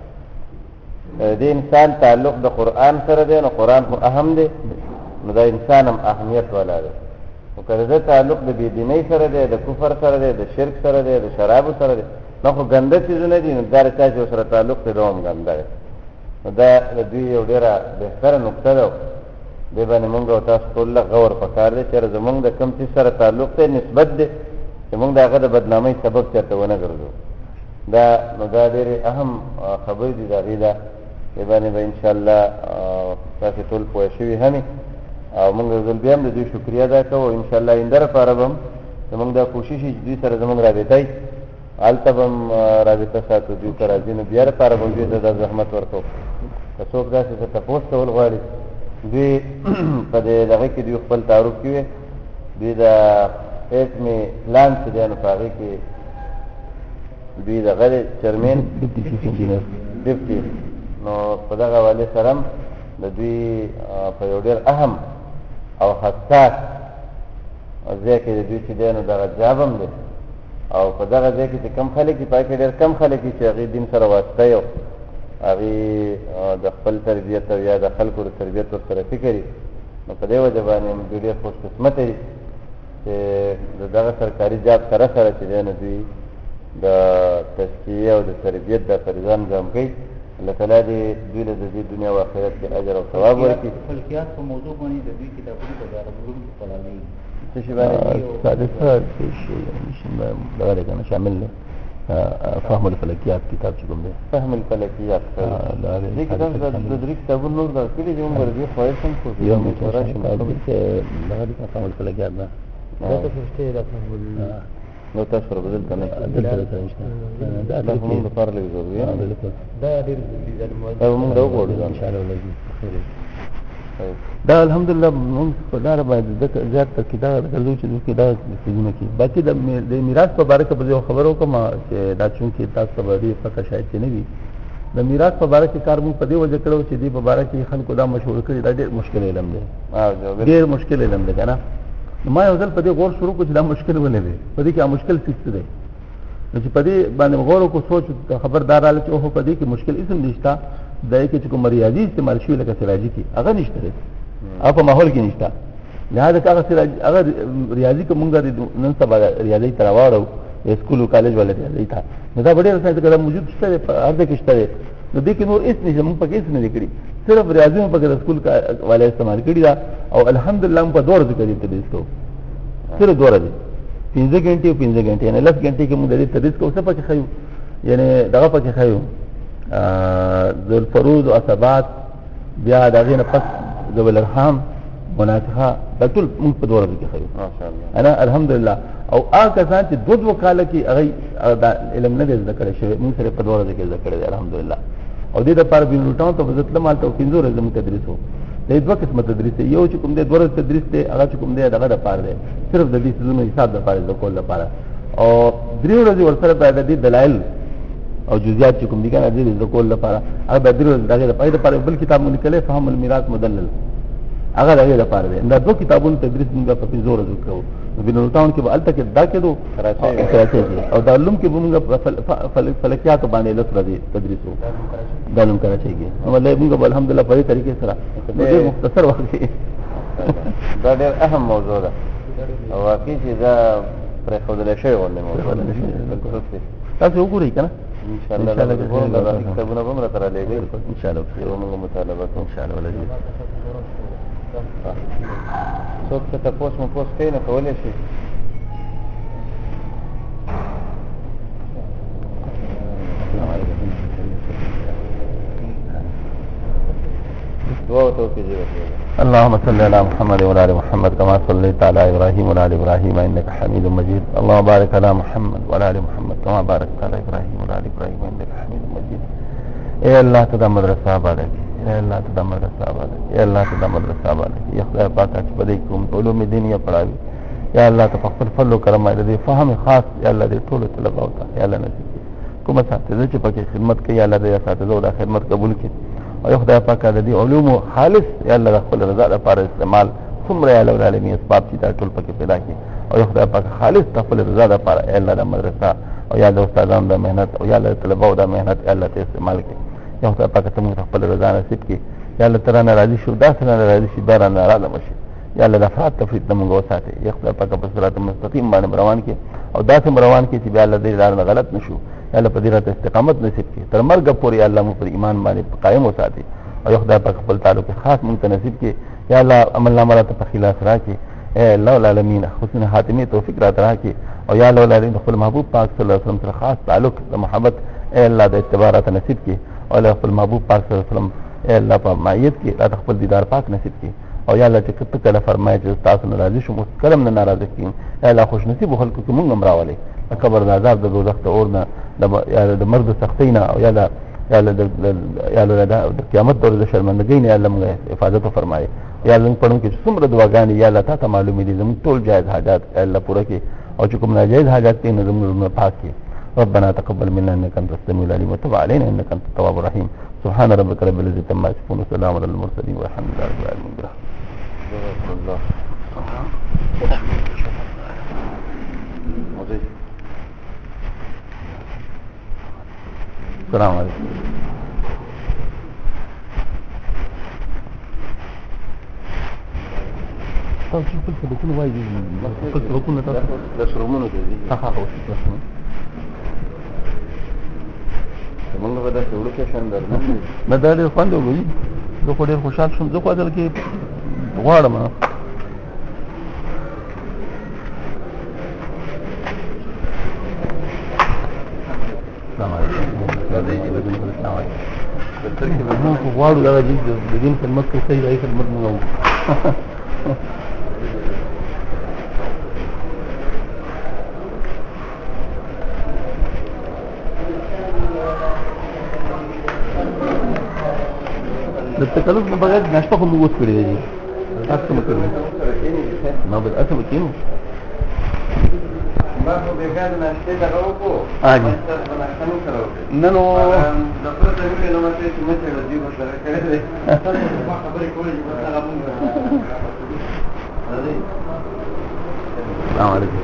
[SPEAKER 1] د دې انسان تعلق د قرآن سره دی نو قرآن خو اهم دی نو دا انسان هم اهمیت والا دی نو که د ده تعلق د بېدینۍ سره دی د کفر سره دی د شرک سره دی د شرابو سره دی نو خو ګنده څیزونه دي نو دا د چا چې ورسره تعلق دی دا هم ګنده دی نو دا د دوی یو ډېره بهتره نقطه ده دې باندې مونږ او تاسو ټول له غور پکار دی چې زمونږ د کوم څیز سره تعلق دی نسبت دی چې مونږ د هغه د بدنامۍ سبب چېرته ونه ګرځو دا نو دا ډېرې اهم خبرې دي د هغې ده دې باندې به انشاءالله تاسې ټول پوه شوي همې او مونږ یو ځل بیا هم د دوی شکریا ادا کوو انشاءالله آینده لپاره به هم زمونږ دا کوشش وي چې دوی سره زمونږ رابطه وي هلته به هم رابطه ساتو دوی ته راځي نو بیا لپاره به دوی ته دا زحمت ورکوو که څوک داسې څه تپوس کول غواړي دوی په دې دغه کې دوی خپل تعارف کې وي دوی د اسمې پلان چې دی نو په هغې کې دوی دغه دی چرمین ډپټي نو په دغه حوالې سره هم د دوی په یو ډېر اهم او حساس ځای کې د دوی چې دی نو دغه جاب هم دی او په دغه ځای کې چې کم خلک دي په هغې کې ډېر کم خلک دي چې هغې دین سره واسطه یو هغې د خپل تربیت او یا د خلکو د تربیت ورسره فکر وي نو په دې وجه باندې دوی ډېر خوش قسمته دي چې د دغه سرکاري جاب سره سره چې دی نو دوی د تزکیې او د تربیت دا فریضه انجام کوي الله تعالی دې دوی له د دې دنیا او آخرت کې اجر او ثواب ورکړي
[SPEAKER 3] فلکیات په موضوع باندې د دوی کتابونه په دارالعلوم کې خپراوي
[SPEAKER 1] څه شي باندې
[SPEAKER 2] ثالثه دغه دی که نه شامل دی فهم الفلکیات کتاب چې کوم دی
[SPEAKER 1] فهم الفلکیات دې کتاب د درې کتابونو نور دا کړي چې موږ ورته خواهش هم کوو
[SPEAKER 2] یو متراشم دغه دی فهم الفلکیات نه
[SPEAKER 3] دا ته فرشته ده فهم
[SPEAKER 1] نو تاسو سره بدل کنه
[SPEAKER 2] دلته نشته دا
[SPEAKER 1] دا موږ د فار لګو
[SPEAKER 3] دا ډېر
[SPEAKER 1] دا موږ دا وګورو
[SPEAKER 2] ان شاء الله ولګي دا الحمدلله موږ په لاره باندې زیات ترکې دا درلود چې دوی دا څنګه کې باقي د میراث په اړه کې به خبرو کوم چې دا چونکې تاسو به دې پته شاید چې نه وي د میراث په اړه کې کار موږ په دې وجه کړو چې دې په اړه کې خلکو دا مشهور کړي دا ډېر مشکل علم دی ډېر مشکل علم دی کنه ما یو ځل په دې غور شروع کړ چې دا مشکل ونه دی په دې کې مشکل څه دی نو چې په دې باندې غور کو سوچ خبردار رااله چې اوه په دې کې مشکل اسم نشته دای کې چې کوم ریاضي استعمال شوی لکه سراجي کې هغه نشته دی او په ماحول کې نشته لہذا هغه سراجي هغه ریاضي کومګه نن سبا ریاضي تراوړو اسکول او کالج ولې ریاضي تا نو دا ډېر څه څه موجود شته هر ځای کې شته نو دې کې نور هیڅ نشته موږ پکې څه نه کړی صرف ریاضي په کې اسکول والے استعمال کړی دا او الحمدلله په دوه ورځې کې تدریس کوو صرف دوه ورځې پنځه غنټې او پنځه غنټې یعنی لس غنټې کې موږ دې تدریس کوو څه پکې خایو یعنی دغه پکې خایو ذل فروض او اثبات بیا دغه نه پس ذل الارحام مناسخه دا ټول موږ په دوه ورځې کې خایو ماشاءالله انا الحمدلله او هغه ځان چې دوه دوه کال کې هغه علم نه دې ذکر شوی موږ سره په دوه ورځې کې ذکر دی الحمدلله او دې د پر بین لټاو ته وزت لمال ته پنځه ورځې موږ تدریس وو د دوه قسمه تدریس یو چې کوم دې دوه ورځې تدریس ته هغه چې کوم دې دغه د پاره دی صرف د دې سيزونو حساب د پاره د کول لپاره او درې ورځې ورسره د دې دلایل او جزئیات چې کوم دي کنه دې د کول لپاره هغه د درې ورځې دغه د پاره بل کتاب مونږ لیکلې فهم الميراث مدلل هغه دغه لپاره دی دا دوه کتابونو تدریس موږ په پنځه ورځې کوو بین لټاون کې به الته کې دا کېدو کراچي او د علوم کې موږ فلکیات باندې لسره دي تدریس وو د علوم کراچي کې نو له موږ الحمدلله په دې طریقې سره ډېر مختصر وخت کې
[SPEAKER 1] دا ډېر اهم موضوع ده او واقعي چې دا پرې خوندل شي غوښنه موضوع ده
[SPEAKER 2] تاسو وګورئ کنه
[SPEAKER 1] ان شاء الله دا کتابونه به موږ سره لګي
[SPEAKER 2] ان شاء الله
[SPEAKER 1] یو موږ مطالبه کوو
[SPEAKER 2] ان شاء الله ولې
[SPEAKER 1] څوک څه تاسو مو پوس کوي نه کولای شي دعا وتوکل
[SPEAKER 2] اللهم صل على محمد وعلى ال محمد كما صليت على ابراهيم وعلى ال ابراهيم انك حميد مجيد اللهم بارك على محمد وعلى ال محمد كما باركت على ابراهيم وعلى ال ابراهيم انك حميد مجيد اے اللہ تدا مدرسہ آباد ہے اے اللہ تدا مدرسہ آباد ہے اے اللہ تدا مدرسہ آباد ہے یا خدا پاک اچ بدی کوم علوم دینیه پڑھاوی یا الله تفضل فضل و کرم دې فهم خاص یا الله دې ټول طلب اوتا یا الله نصیب کوم اساتذه چې پکې خدمت کوي یا الله دې اساتذه دا خدمت قبول کړي او یا خدای پاک دې علوم خالص یا الله خپل رضا لپاره استعمال څومره یا الله العالمین اسباب چې دا ټول پکې پیدا کړي او یا خدای پاک خالص خپل رضا لپاره یا الله د مدرسه او یا د استادانو د مهنت او یا الله طلبه او د مهنت یا الله ته استعمال کړي یا خدای پاک ته موږ خپل رضا نصیب کړي یا الله تعالی راضي شو دا څنګه راضي شي دا نه راضي مشي یا الله د افراط تفریط نه موږ وساتي یا خدای پاک په صراط مستقیم باندې روان کړي او داسې روان کړي چې بیا الله دې لار غلط نشو یا الله په دې راته استقامت نصیب کړي تر مرګ پورې الله مو پر ایمان باندې قائم وساتي او یا خدای پاک خپل تعلق خاص مونږ ته نصیب کړي یا الله عمل نامه راته په خلاف راکړي اے الله العالمین حسن خاتمه توفیق راته راکړي او یا الله العالمین خپل محبوب پاک صلی الله علیه وسلم سره خاص تعلق د محبت اے الله د اتباع راته نصیب کړي او الله خپل محبوب پاک صلی الله علیه وسلم اے الله په معیت کې راته خپل دیدار پاک نصیب کړي او یا الله چې کته کله فرمایي چې تاسو ناراضي شو کلم نه ناراضه کین یا الله خوش نصیب خلکو کې مونږ امراولې قبر د عذاب د دوزخ د اور نه د مرګ سختینا او یا الله یا الله یا الله د قیامت د ورځې شرمندګۍ نه الله موږ حفاظت فرمایي یا الله پړم کې څومره دعاګانې یا الله تعالی معلومې دي زموږ ټول جایز حاجات الله پوره کې او چې کوم ناجایز حاجات دي زموږ پاک کې ربنا تقبل منا انك انت السميع العليم وتب علينا انك انت التواب الرحيم سبحان ربك رب العزه عما يصفون وسلام على المرسلين والحمد لله رب العالمين
[SPEAKER 1] الله
[SPEAKER 2] السلام عليكم تاسو خپل څه کوم وایي خپل څه کوم تاسو
[SPEAKER 1] د شرومونو دي
[SPEAKER 2] ها ها اوس تاسو
[SPEAKER 1] موږ به دا څه ورکه شان درنه
[SPEAKER 2] نه دا ډېر خوند وګورئ زه خو ډېر خوشحال شوم زه خو اصل کې غواړم موږ غواړو دا د دین خدمت کوي صحیح راځي خدمت موږ د تکلف نه بغیر ناشته خو موږ اوس کړی دی تاسو کوم کړی نو به تاسو وکینو
[SPEAKER 1] ما خو بېګا د ناشتې دغه وکړو
[SPEAKER 2] حاجي نه نو
[SPEAKER 1] د پرته وکړې نو ماته چې مچې له دې ورسره کړی دی خبرې کولې چې بس هغه مونږ
[SPEAKER 2] السلام علیکم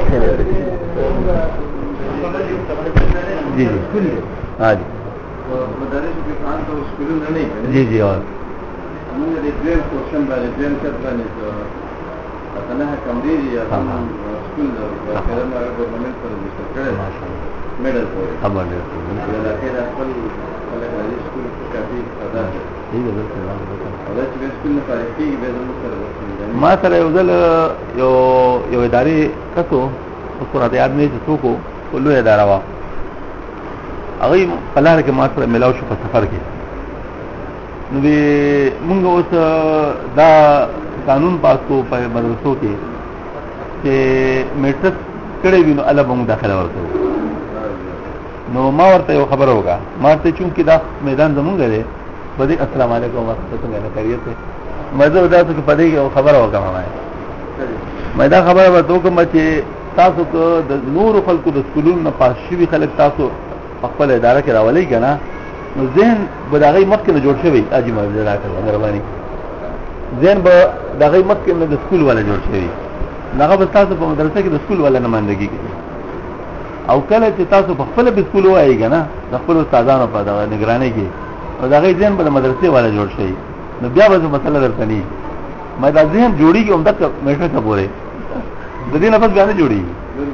[SPEAKER 2] جی جی हाँ जी
[SPEAKER 1] مدارس کې فعال او سکولونه نه
[SPEAKER 2] जी जी और
[SPEAKER 1] موږ د دویم پورشن باندې دویم چت باندې ته نه کمرې یا سکول د کلمه ګورنمنت سره د کړه میډل کوي
[SPEAKER 2] خبر نه
[SPEAKER 1] دا کې د خپل خپل د سکول په کافي ادا
[SPEAKER 2] دی دی بالکل
[SPEAKER 1] دا چې سکول نه پاره کې به زموږ سره
[SPEAKER 2] ما سره یو ځل یو یو ادارې کتو اوس راته یاد نه چې څوک ولو اداره وا هغه په لار کې ما سره ملاو شو په سفر کې نو به موږ اوس دا قانون پاس کو په مدرسو کې چې میټرک کړي وینو الله به موږ داخله ورکړو نو ما ورته یو خبر وکړه ما ته چونکی دا میدان زمونږ دی بده السلام علیکم ورحمت الله وبرکاته مزه ودا څه په دې یو خبره وکړه ما مې دا خبره ورته وکړه چې تاسو کو د نور خلکو د سکولونو نه پاس شوي خلک تاسو خپل اداره کې راولي کنه نو ذهن به دغه مخکې نه جوړ شوی اجي مزه راکړه مهرباني ذهن به دغه مخکې نه د سکول ولا جوړ شوی هغه به تاسو په مدرسې کې د سکول ولا نه ماندګي کوي او کله چې تاسو په خپل به سکول وایي کنه د خپل استادانو په دغه نگرانۍ کې او دغه ذهن به د مدرسې ولا جوړ شي نو بیا به مسله درته نه مې دا ذهن جوړیږي هم دغه میټر ته پوره د دې نه پس بیا نه جوړیږي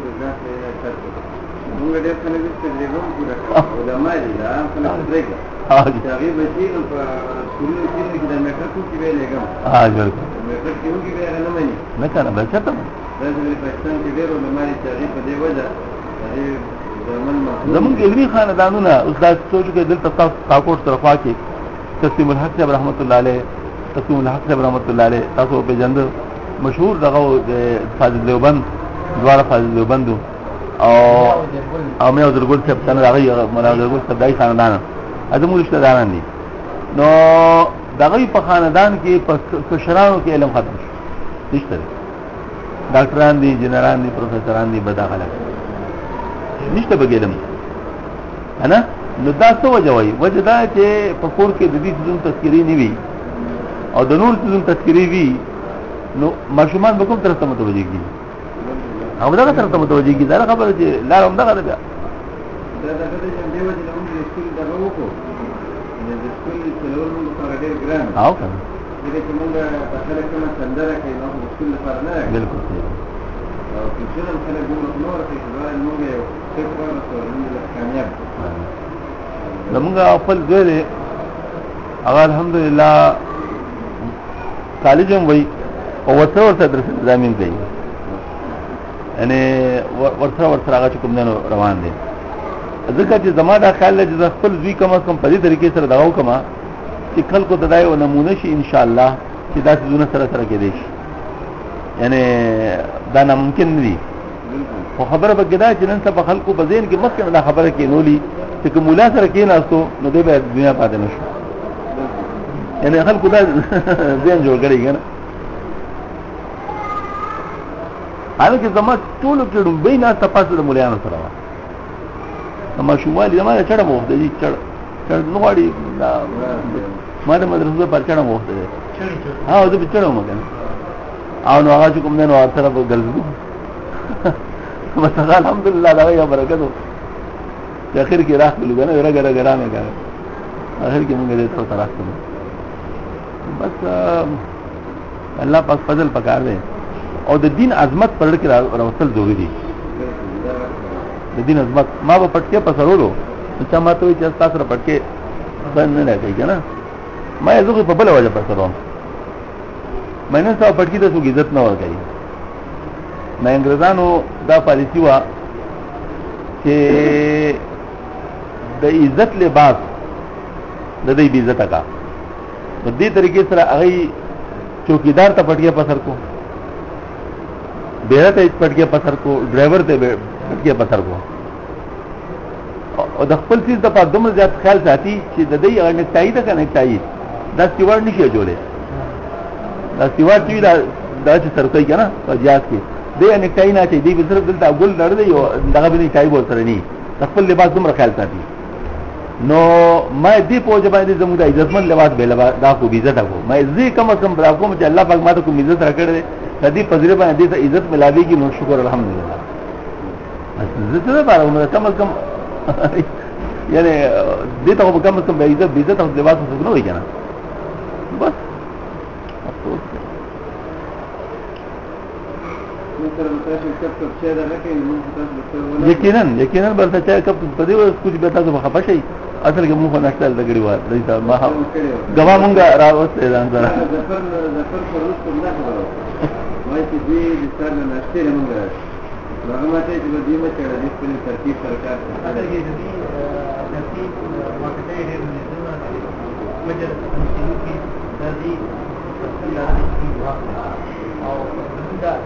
[SPEAKER 1] موږ ډېر څه نه وستلې وو دا مالي دا خپل طریقه هغه به چې په سکولونو کې کې د میټر کې ویلېګم
[SPEAKER 2] ها بالکل
[SPEAKER 1] میټر کې وګړي به نه مانی
[SPEAKER 2] نه کنه بل څه ته
[SPEAKER 1] دا د پاکستان کې ډېر د مالي تغییر په دی وجه
[SPEAKER 2] زمونږ علمي خاندانونه اوس دا سوچ کې دلته تاسو تاکوټ طرفا کې تسلیم الحق صاحب رحمت الله علیه تسلیم الحق صاحب رحمت الله علیه تاسو په جند مشهور دغه فاضل دیوبند دواره فاضل دیوبند او او مې د ګل صاحب څنګه راغی مولا د ګل صاحب دای خاندان ادمو رشتہ داران دي نو دغه په خاندان کې په کشرانو کې علم ختم شو نشته ډاکټران دي جنرال دي پروفیسوران دي بداخله نشته بګیلم انا نو دا څه وجه وای وجه دا چې په کور کې د دې څه تذکری نه وي او د نور څه تذکری وي نو ماشومان به کوم طرف ته متوجه کیږي او دا طرف ته متوجه کیږي دا خبره چې لار هم دا غره بیا
[SPEAKER 1] دا دا د دې دی وجه له موږ سکول دا وکړو د سکول څلور موږ سره ډېر ګرام
[SPEAKER 2] او کنه
[SPEAKER 1] دې چې موږ په خلک کوم سندره کوي نو سکول لپاره نه
[SPEAKER 2] بالکل صحیح
[SPEAKER 1] او چې څنګه خلک ګورو نور کې دا موږ یو څه کار سره کامیاب
[SPEAKER 2] زمونږ خپل ځای هغه الحمدلله کالج هم وای او ورته ورته درس زمين دی یعنی ورته ورته هغه کوم نه روان دي ځکه چې زماده خیال چې خپل دوی کوم کوم په دې طریقې سره دغاو کما چې خلکو ته دایو نمونه شي ان شاء الله چې دا څه سره سره کې دي یعنی دا ناممکن دی خو خبره به کېدا چې نن سبا خلکو په ذهن کې مخکې دا خبره کې نولي چې کوم مولا سره کې ناستو نو دې به دنیا پاتې نشو یعنی خلکو دا ذهن جوړ کړی کنه حالکه زما ټول کې ډوبې نه تاسو د مولیانو سره ما شوالي زما چړه مو د دې چړه چړه نو غواړي ما د مدرسې پر چړه مو ده ها زه په چړه مو کنه او نو هغه کوم نه نو سره به ګرځو مثلا الحمدلله دا یو برکت دی اخر کې راخلو کنه رګ رګ رانه کنه اخر کې موږ دې ته راځو بس الله پاک فضل پکار دی او د دین عظمت پر کې راوصل ضروري دي د دین عظمت ما په پټکه پسرولو چې ما ته چې تاسو را پټکه باندې نه کوي کنه ما یې زغه په بل وجه پسروم مې نه څو پټکی د څو عزت نه ورکړي مې انګريزانو دا پالیسی وا چې د عزت لباس د دې بي عزت کا په دې طریقې سره هغه چوکیدار ته پټکی پسر کو بیره ته پټکی پسر کو ډرایور ته پټکی پسر کو او د خپل چیز د په دومره زیات خیال ساتي چې د دې هغه نه تایید کنه تایید دا سیوار نشي جوړه دا سیوار چې دا دا چې سر کوي کنه په جهاز کې دې انکټای نه چې دې به صرف دلته ګل لړل یو دغه به نه کای بول سره نه خپل لباس دومره خیال ساتي نو ما دې په وجه باندې زموږ د عزتمن لباس به لباس دا خو عزت کو ما زی کم از کم برا کوم چې الله پاک ماته کوم عزت راکړي دې فضیلت باندې دې ته عزت ملاويږي نو شکر الحمدلله عزت نه بارو نو کم از کم یعنی دې ته کم از کم به عزت عزت او لباس څه نه وي کنه بس افسوس یقینا یقینا برته چا کپ په دې وخت کې به تاسو خفه شئ اصل کې موږ نشته لګړي و دا ما غوا مونږ راوځي ځان سره
[SPEAKER 1] ظفر ظفر پروت کوم نه خبرو وای چې دې د سر نه نشته مونږ هغه ماته چې دې ما چې د خپل ترتیب سرکار اصل کې دې ترتیب وخته دې مجلس مسلمان کې د دې او دا دا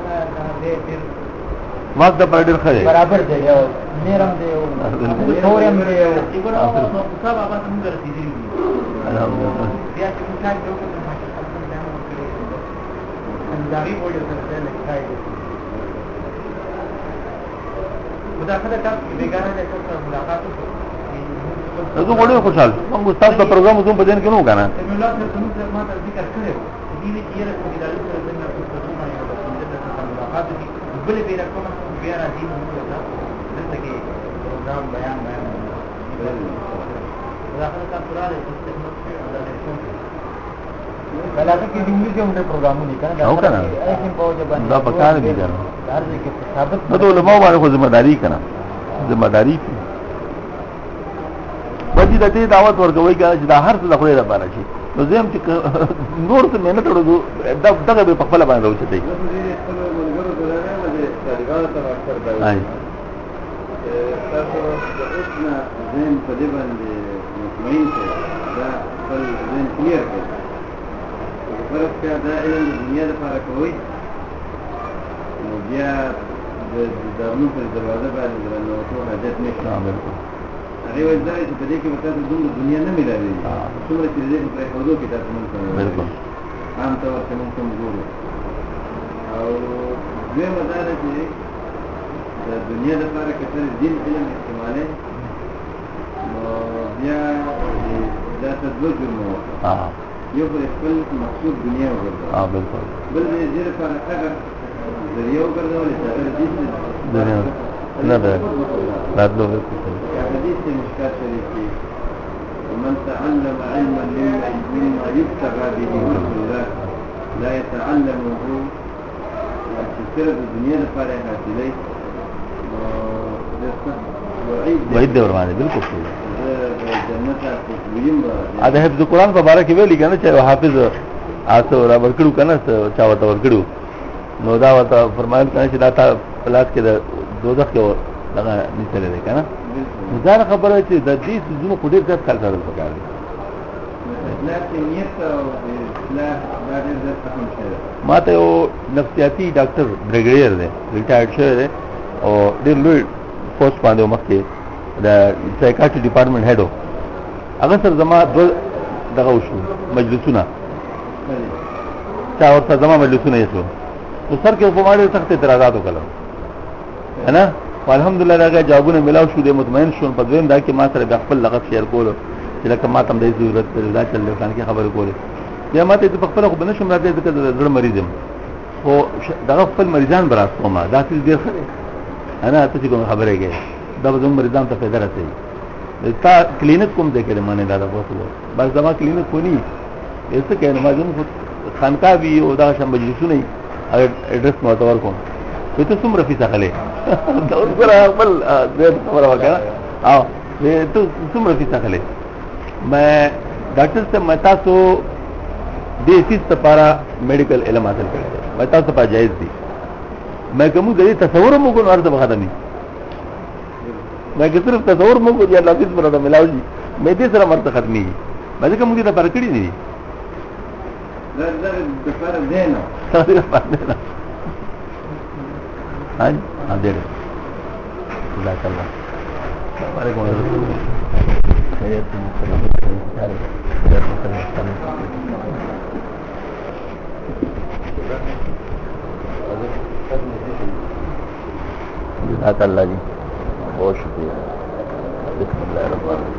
[SPEAKER 2] وخت د پړډر خره
[SPEAKER 3] برابر دی یو میرم دی یو تورم دی یو صاحب هغه څنګه رسیدلی دي الحمدلله بیا چې موږ ځای جوړ کړو ماشاء الله دا مو کړی انداري وړي سره لکای مداخله تاسو بیګانه د تاسو ملاقات وکړو
[SPEAKER 2] زه غوډه خوشاله موږ تاسو د پروګرام زوم په دین کې نو غواړم
[SPEAKER 3] ته ملات ته موږ ما ته ذکر کړو دې دې یې راځي د دې سره د تاسو ملاقات بل بیر کوم بیا راځي موږ دا دلته کې پروګرام بیان بیان دا هغه تاسو راځي چې خدمت کوي دا نه کوم کله چې د انګلیسي هم پروګرامونه کنه
[SPEAKER 2] او کنه
[SPEAKER 3] ایسه په وجه باندې
[SPEAKER 2] دا پکار دي دا
[SPEAKER 3] هر ځای کې ثابت
[SPEAKER 2] نو ټول مو باندې خو ذمہ داری کنه ذمہ داری وځي د دې دعوت ورکوي چې دا هر څه د خپل لپاره شي نو زم چې نور څه مهنت ورو دا دغه په خپل باندې راوچتای
[SPEAKER 1] طالبانو ته اکثر دا وایي تاسو د اوسنا ذهن په دې باندې مطمئن شئ دا خپل ذهن کلیر کړئ فرض کړه دا علم د دنیا لپاره کوي نو بیا د دارالعلوم په دروازه باندې درنوتو حاجت نشته هغه وایي دا چې په دې کې تاسو دومره دنیا نه ملایوي څومره چې دې په حدود کې تاسو مونږ
[SPEAKER 2] بالکل
[SPEAKER 1] عام طور ته مونږ کوم ګورو او دوی مداره چې د دنیا لپاره کتر دین علم استعماله نو بیا دا تدوج جرمه یو پر خپل مقصود دنیا وګرځي
[SPEAKER 2] ها بالکل
[SPEAKER 1] بل دې لپاره هغه ذریعہ وګرځول چې هغه دې
[SPEAKER 2] دنیا نه ده راتلو
[SPEAKER 1] حدیث مشکات شریف کې ومن تعلم علما مما يبتغى به وجه الله لا يتعلمه چې صرف د دنیا لپاره حاصلې
[SPEAKER 2] وعید دی ورمانه بالکل صحیح
[SPEAKER 1] جنت ویم
[SPEAKER 2] ا د حفظ قرآن په باره کې ویلي کنه چې حافظ آسو را ورکړو کنه چا وته ورکړو نو دا وته فرمایل کنه چې دا تا پلاس کې د دوزخ کې دغه نشته دی کنه دا خبره چې د دې سيزونو په ډېر ځات کار کول پکار دي ما ته یو نفسیاتي ډاکټر برګیډیر دی ریټایرډ شوی دی او ډېر لوی پوسټ باندې مخکې د سایکاټري ډپارټمنټ هډ و هغه سره زما دغه وشو مجلسونه چا ورته زما مجلسونه یې شو نو سر کې په ماړه سخت اعتراضات وکړل انا الحمدلله دا جوابونه ملاو شو دې مطمئن شو په دویم دا کې ما سره د خپل لغت شیر کولو چې لکه ما تم دې ضرورت پر دا چل له کې خبرې کولې بیا ما ته په خپل خو بنشم راځي د زړه مریض یم خو دا خپل مریضان براسته ما دا څه ډیر خره انا ته کوم خبره کې دا زموږ مریضان ته فائدہ راځي تا کلینیک کوم دې کې معنی دا دا بوتلو بس زما کلینیک کو نه ایسه کې نه ما زموږ خانقاه وی او دا شم مجلسونه اگر ایڈریس معتبر کوم ته ته څومره فیصله خلې دا ورغه خپل دې خبره وکړه او ته څومره فیصله خلې मैं डॉक्टर से मैं तासो देसी सपारा मेडिकल इल्म हासिल करते मैं तासो पा जायज थी मैं कहूँ जरिए तस्वुर मुझको नवार से बखा नहीं मैं कि सिर्फ तस्वुर मुझको या लफिज पर मिलाओ जी मैं दे सरा मर्द खत्मी है मैं कहूँ मुझे तो परकड़ी नहीं
[SPEAKER 1] देना
[SPEAKER 2] हाँ हाँ दे रहे खुदा कल्ला वालेकुम अस्सलाम جزاک اللہ جی بہت شکریہ بسم اللہ الرحمن الرحیم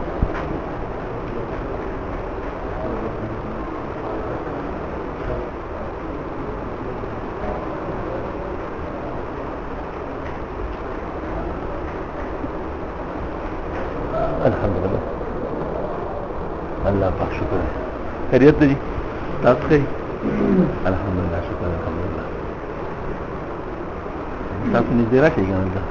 [SPEAKER 2] الحمدللہ اللہ پاک شکر ہے خیریت جی تاسو ښه الحمدلله شکر الحمدلله تاسو نږدې راشئ که نه دلته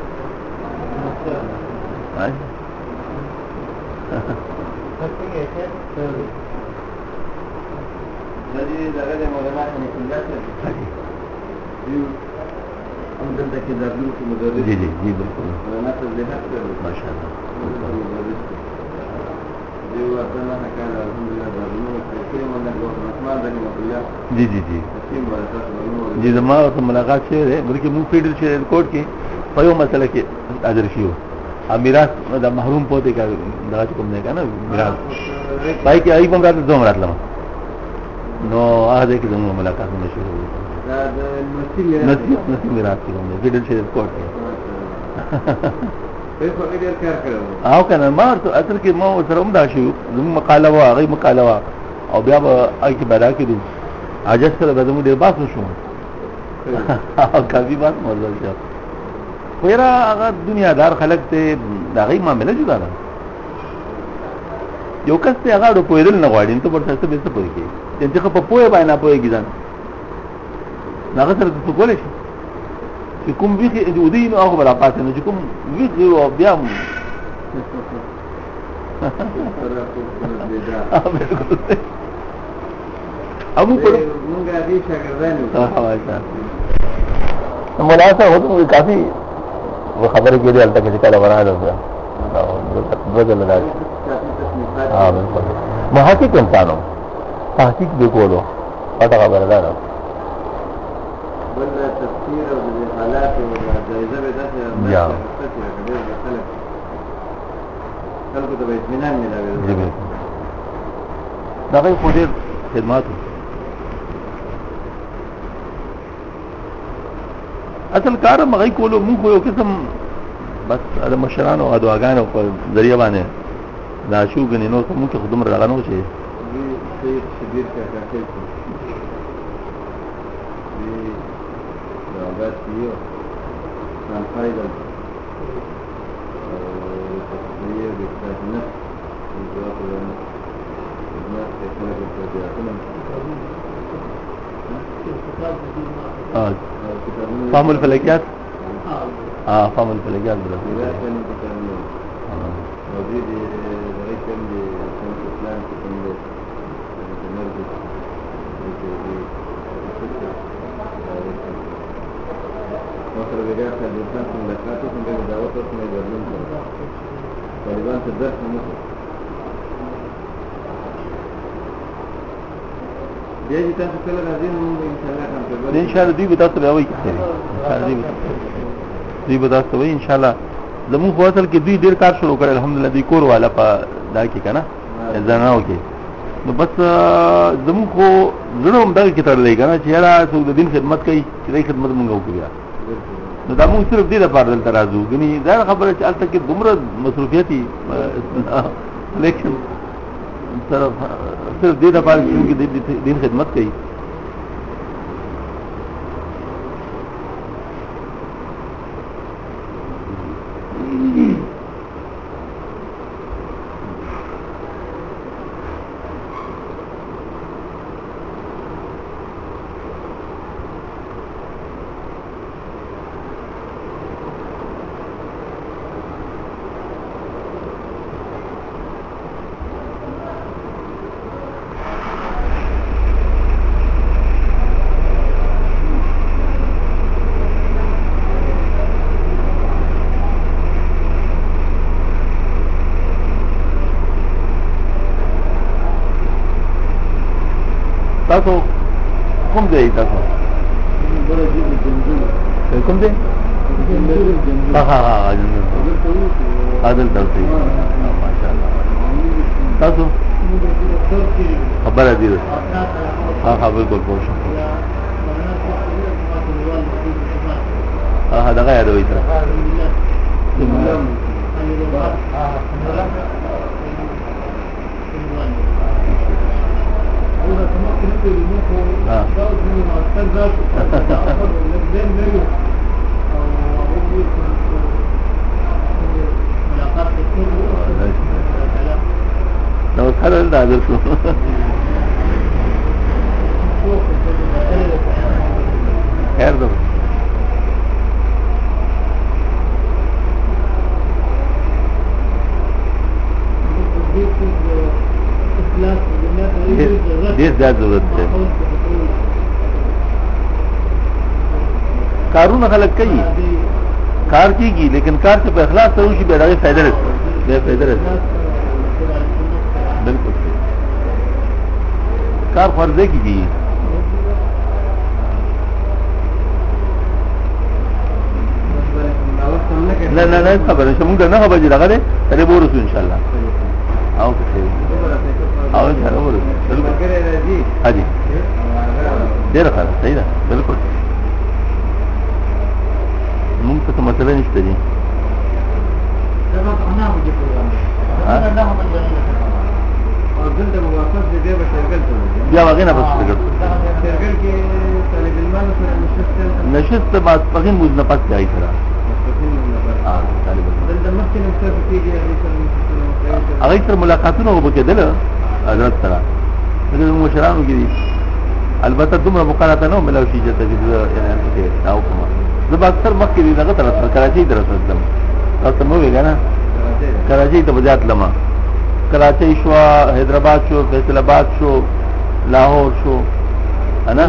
[SPEAKER 2] جی جی جی بالکل ماشاء اللہ جی جی جی جی زما سره ملاقات شوی دی بلکې مونږ فیډل شریف کوټ کې په یو مسله کې حاضر شو ا میراث د محروم پوتې کا دا کوم نه کنه میراث پای کې ای کوم راته دوم راتلم نو هغه کې زموږ ملاقات نه شو دا د نصیب نصیب میراث کوم دی فیډل شریف کوټ کې په خو ډیر کار کړو او کنه ما ته اصل کې ما سره هم دا شو زموږ مقاله وا هغه مقاله وا او بیا به آی کې پیدا کړو اجازه سره به زموږ ډیر باس شو او کافي باس موضوع شو خیره هغه دنیا دار خلک ته دا غي معاملې جوړه ده یو کس ته هغه په پوهېدل نه غواړي ته ورته څه به څه پوهېږي چې په پوهه باندې نه پوهېږي ځان هغه سره څه کولای شي چې کوم ویخي ودی نو هغه بلا پاتې نه چې کوم ویخي او بیا ابو پر مونږه دې شاګردانو ها وایي مولا صاحب هغه کافي و خبره کې دی البته چې کله ورانه ده بدل نه ها بالکل محقق انسانو تحقیق به کولو پټه خبره ده بل تفسیر او د حالات او جایزه به داسې یا خلکو ته اطمینان ملاوي دا غي خو ډېر خدمات اصل کار مغی کولو مونږ یو قسم بس د مشرانو او دعاګانو په ذریعہ باندې دا شو غني نو کوم کې خدمت راغلو شي سید شبیر کا کاکل کو دی دعوت دیو سان فایده او تصویر د څنګه د دعا په نوم خدمت کوي په دې اړه اه فهم الفلكيات اه فهم الفلكيات بلا موجود لغايه كم دي شمس الاسلام كم دي نرجس مصر بجاءت الانسان في ملكاته من بين دعوته من يبرلون طالبان في الدرس من مصر بيجي تاسو کله راځي نو ان شاء الله هم په ان شاء الله دوی به تاسو به وایي ان شاء الله دوی به تاسو وایي ان شاء الله زموږ په اصل کې دوی ډیر کار شروع کړل الحمدلله دوی کور والا په دا کې کنه ځاناو کې نو بس زموږ خو زړه هم دغه کې تړلې کنه چې یاره څوک د دین خدمت کوي چې دې خدمت مونږ وکړو نو دا موږ صرف دې لپاره دلته راځو غني دا خبره چې البته کې دومره مصروفیتي لیکن صرف صرف دې لپاره چې دین خدمت کوي تاسو کوم ځای تاسو کوم ځای ها ها ها عادل تاسو ماشاءالله تاسو خبره دي ها ها بالکل پوه شو اه دا غیر وي تر لو تحلل ده عذر شو خير ده دیر زیاد ضرورت ده کارونه خلق کوي کار کیږي لیکن کار ته په اخلاص سره وشي به دغه فائدہ رسي به فائدہ رسي بالکل کار فرض کیږي نه نه نه خبره شمو ده نه خبره دغه ده ترې ورسو ان شاء الله او څه او سره ورسو بالکل حاجی ډیر ښه صحیح ده بالکل مونږ ته مسله نشته دي
[SPEAKER 3] دا نه وږي پروګرام دا نه هم او دلته موافق دي بیا شرګل ته
[SPEAKER 2] بیا وغه نه پس شرګل
[SPEAKER 3] شرګل کې طالب علمان سره نشست
[SPEAKER 2] نشست بعد پغین موږ نه پات ځای سره اه طالب
[SPEAKER 3] دلته مخکې نو څه کېږي
[SPEAKER 2] هغه سره ملاقاتونه وکړل حضرت سره دغه مشرانو کې البته دومره مقالطه نه ملو شي چې یعنی انت او کومه زه اکثر مخکې دغه طرف کراچۍ طرف تلم تاسو مو ویل نه کراچۍ ته بجات لمه کراچۍ شو حیدرآباد شو فیصل آباد شو لاهور شو انا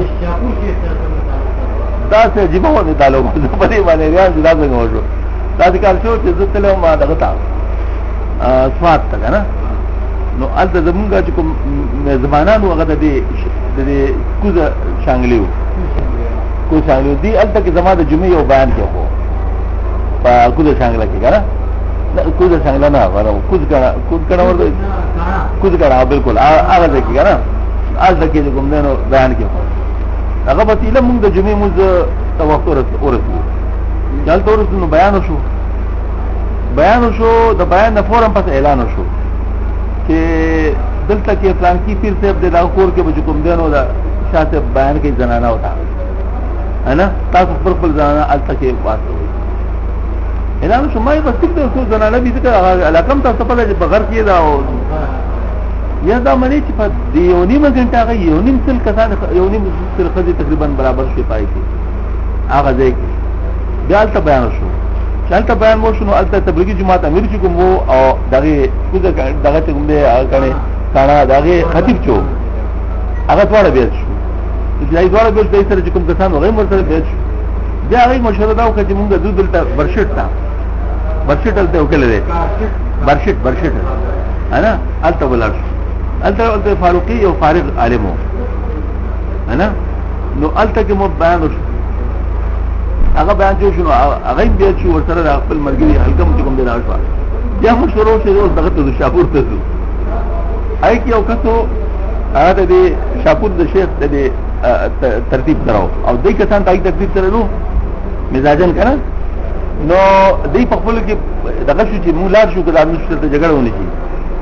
[SPEAKER 2] دا څه جيبو نه تعلق په دې باندې ریاض دا څنګه وشو دا کار شو چې زه تلم ما دغه تا ا سواد تا کنه نو الته زمونږه چې کوم زمانانو هغه د دې د کوزه شانګلیو کو شانګلیو دی الته کې زما د جمعې یو بیان کې وو په کوزه شانګلا کې کنه نه کوزه شانګلا نه ورو کوز کنه کوز کنه ورته کوز کنه بالکل هغه ځکه کنه الته کې کوم نه بیان کې وو هغه په تیله موږ د جمعې موږ توقع ورسېږو چل تورس نو بیان شو بیان شو د بیان نه فورم پس اعلان شو چې دلته کې فرانکی پیر صاحب د لاکور کې به کوم دینو دا شاته بیان کې زنانه وتا انا تاسو پر خپل زنانه الته کې واسطه اعلان شو مې بس ټیک ته زنانه دي چې علاقم تاسو په لږ بغیر کې دا او یا دا معنی چې په دیونی مګنټه هغه یونیم سل کسان یونیم سل خدي تقریبا برابر شي پای کې هغه ځای بیا الته بیان شو چلته بیان مو شنو الته تبلیغی جماعت امیر چې کوم او دغه کوزه دغه کوم دی هغه کنه کاڼه دغه خطیب چو هغه ټول بیا شو چې دای ټول بیا د سره چې کوم کسان هغه مرسته بیا شو بیا هغه مشوره دا وکړه چې موږ د دلته برشت تا برشت الته وکړل برشت برشت انا الته ولر الته الته فاروقي او فارغ عالمو انا نو الته کې مو بیان شو هغه بیان جو شنو هغه بیا چې ورسره خپل مرګي حلقم چې کوم دی راځه یا خو شروع شي اوس دغه ته شاپور ته ځو آی کی او کتو هغه د شاپور د شیخ د ترتیب کراو او دای کسان دای ترتیب سره نو مزاجن کنه نو دای په خپل کې دغه شو چې مولار شو کله موږ ته جګړه ونی کی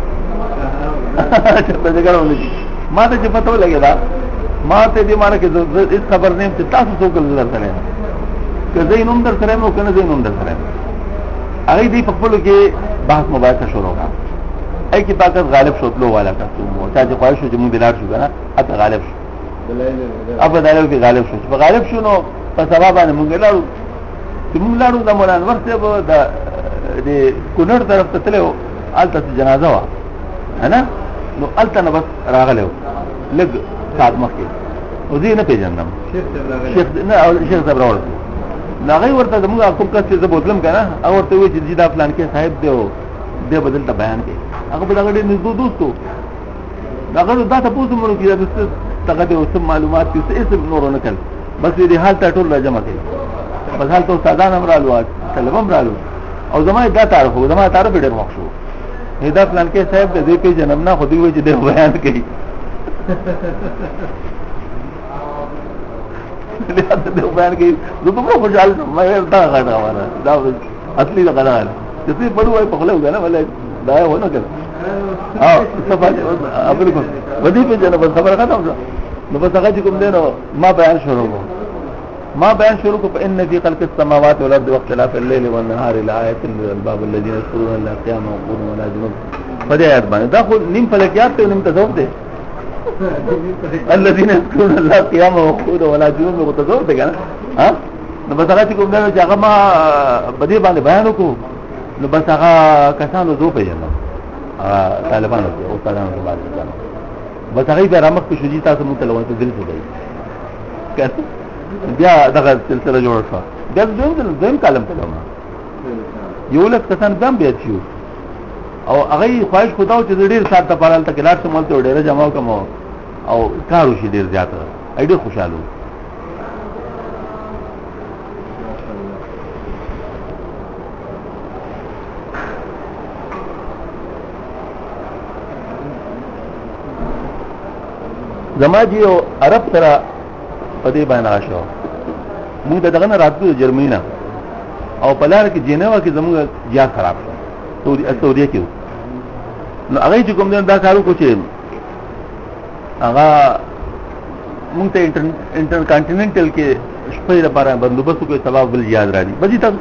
[SPEAKER 2] چې په جګړه ونی کی ما ته چې پته ولګی دا ما ته دې معنی کې هیڅ خبر نه چې تاسو څوک لرته که زین هم در سره نو کنه زین هم در سره هغه دې په خپل کې بحث مباحثه شروع کړه ای کی طاقت غالب شوتلو والا تاسو مو چې خواهش شو چې موږ دلار شو کنه اته غالب شو اپا دلایل کې غالب شو چې غالب شو نو په سبب باندې موږ لارو چې موږ لارو د مولانا ورته د دې کونړ طرف ته تلو الته جنازه وا انا نو الته نه بس راغلو لګ سات مخکې او دې نه پیژنم شیخ نه او شیخ صاحب راوړل ناغي ورته موږ کوم کس چې بوتلم کنه او ورته وی چې دا پلان کې صاحب دیو دې بدل ته بیان کې هغه په دغه ډېر نږدې دوستو داغه دا ته پوښتنه مونږ کیږي چې دغه د اوسم معلومات چې څه نور نه کړ بس دې حال ته ټول راجمع کړي بس حال ته استادان امرالو کلم امرالو او زمای دا تعارف وو زمای تعارف ډېر وخت شو دا پلان کې صاحب دې په جنم نه خو دې وی چې دې بیان کړي لہذا دې بیان کې زه دومره خوشاله شوم مې دا غاړه دا اصلي دا غاړه چې څه په لوی په خله وګنه ولا دا ونه کړ او صفات بالکل ودی په جنب خبره ختم شو نو بس هغه کوم دینو ما بیان شروع ما بیان شروع کو ان فی خلق السماوات والارض واختلاف الليل والنهار لآیات للباب الذين يذكرون الله قیاما وقعودا وعلى جنوب فدې آیات باندې دا خو نیم فلکیات ته نیم تصوف دی الذين يذكرون الله قياما وقعودا وعلى جنوب متصوف دی کنه ها نو بس هغه کوم دینو چې هغه ما بدی باندې بیان وکړو نو بس هغه کسانو زو پیژنم طالبانو او طالبانو په باندې بس هغه به رامخ په شجی تاسو مونږ ته لوي دل څه دی کله بیا دغه سلسله جوړه شو بیا دویم دویم کالم ته لوم یو لک کسان بیا بیا شو او هغه خواهش خداو چې ډیر سات ته پالل ته کلار څه مولته ډیر جمع کوم او کارو شي ډیر زیاته اې ډیر خوشاله زما جی او عرب سره په دې باندې راشو موږ دغه نه راتلو جرمنی نه او په لار کې جنیوا کې زموږ جا خراب شو سعودي سعودي کې نو هغه چې کوم دا کارو کو چې هغه موږ ته انټر انټر کانټیننټل کې شپې لپاره بندوبست کوي سبب بل یاد راځي بجې تاسو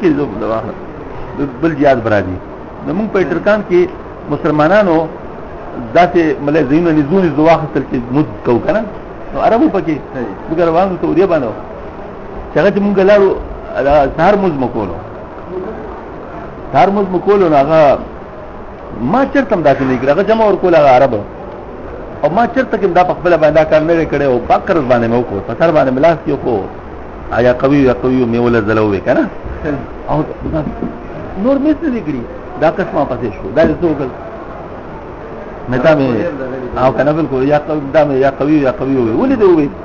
[SPEAKER 2] کې بل یاد برادي نو موږ په انټرکان کې مسلمانانو ذاته مله زینو نزونی زواخل چې مد کو کنه نو عربو پکې موږ روانو ته وریا باندې څنګه چې موږ لاړو سهار موز مکولو سهار موز مکولو هغه ما چرته داسې نه کړه هغه جمع ورکول هغه عرب او ما چرته کوم دا په خپل باندې کار نه کړي او باکر باندې مو کو په سر باندې ملاس یو کو آیا قوي یا قوي مې ول زلوې کنه او نور مې څه دګړي دا قسمه پاتې شو دا څه وکړ مې دا مې او کنه بالکل یا قوي دا مې یا قوي یا قوي ولې دی وې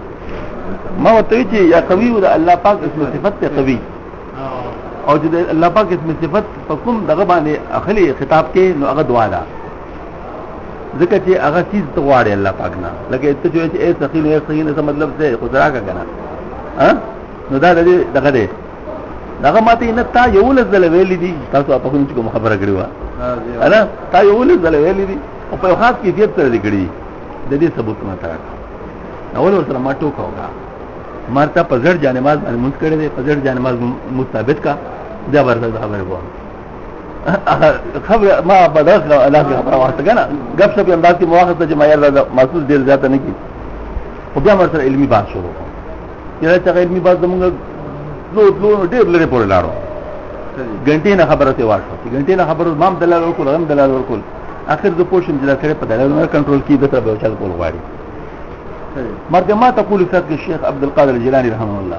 [SPEAKER 2] ما وته چې یا قوي او الله پاک اسم صفت قوي او چې الله پاک اسم صفت په کوم دغه باندې اخلي خطاب کې نو هغه دعا ده ځکه چې هغه چیز ته غواړي الله پاک نه لکه ته چې اے سخی نه سخی نه څه مطلب څه خدای کا کنه ها نو دا دغه ده دغه ماته نه تا یو لزل ویل دي تاسو په کوم چې کوم خبره کړی و انا تا یو لزل ویل دي او په خاص کیفیت سره کړی د دې ثبوت ماته اول ورته ما ټوکاوګه مارتا پزړ جانماز باندې مونږ کړی دی پزړ جانماز مثابت کا دا ورته خبره وو خبر ما بدغ الله خبره واسطه کنه غب شپ انداز کی مواخذه چې معیار محسوس ډیر زیاته نه کی او بیا مرسته علمی بحث شروع کړه چې علمی بحث زموږ زو زو ډیر لري پورې لاړو غنټې نه خبره ته واښو غنټې نه خبره مام دلال ورکول هم دلال ورکول اخر د پوښتنه چې دا کړه په دلال نه کنټرول کی به تر به چل کول غواړي مرګ ما تقول سيد الشيخ عبد القادر الجيلاني رحمه الله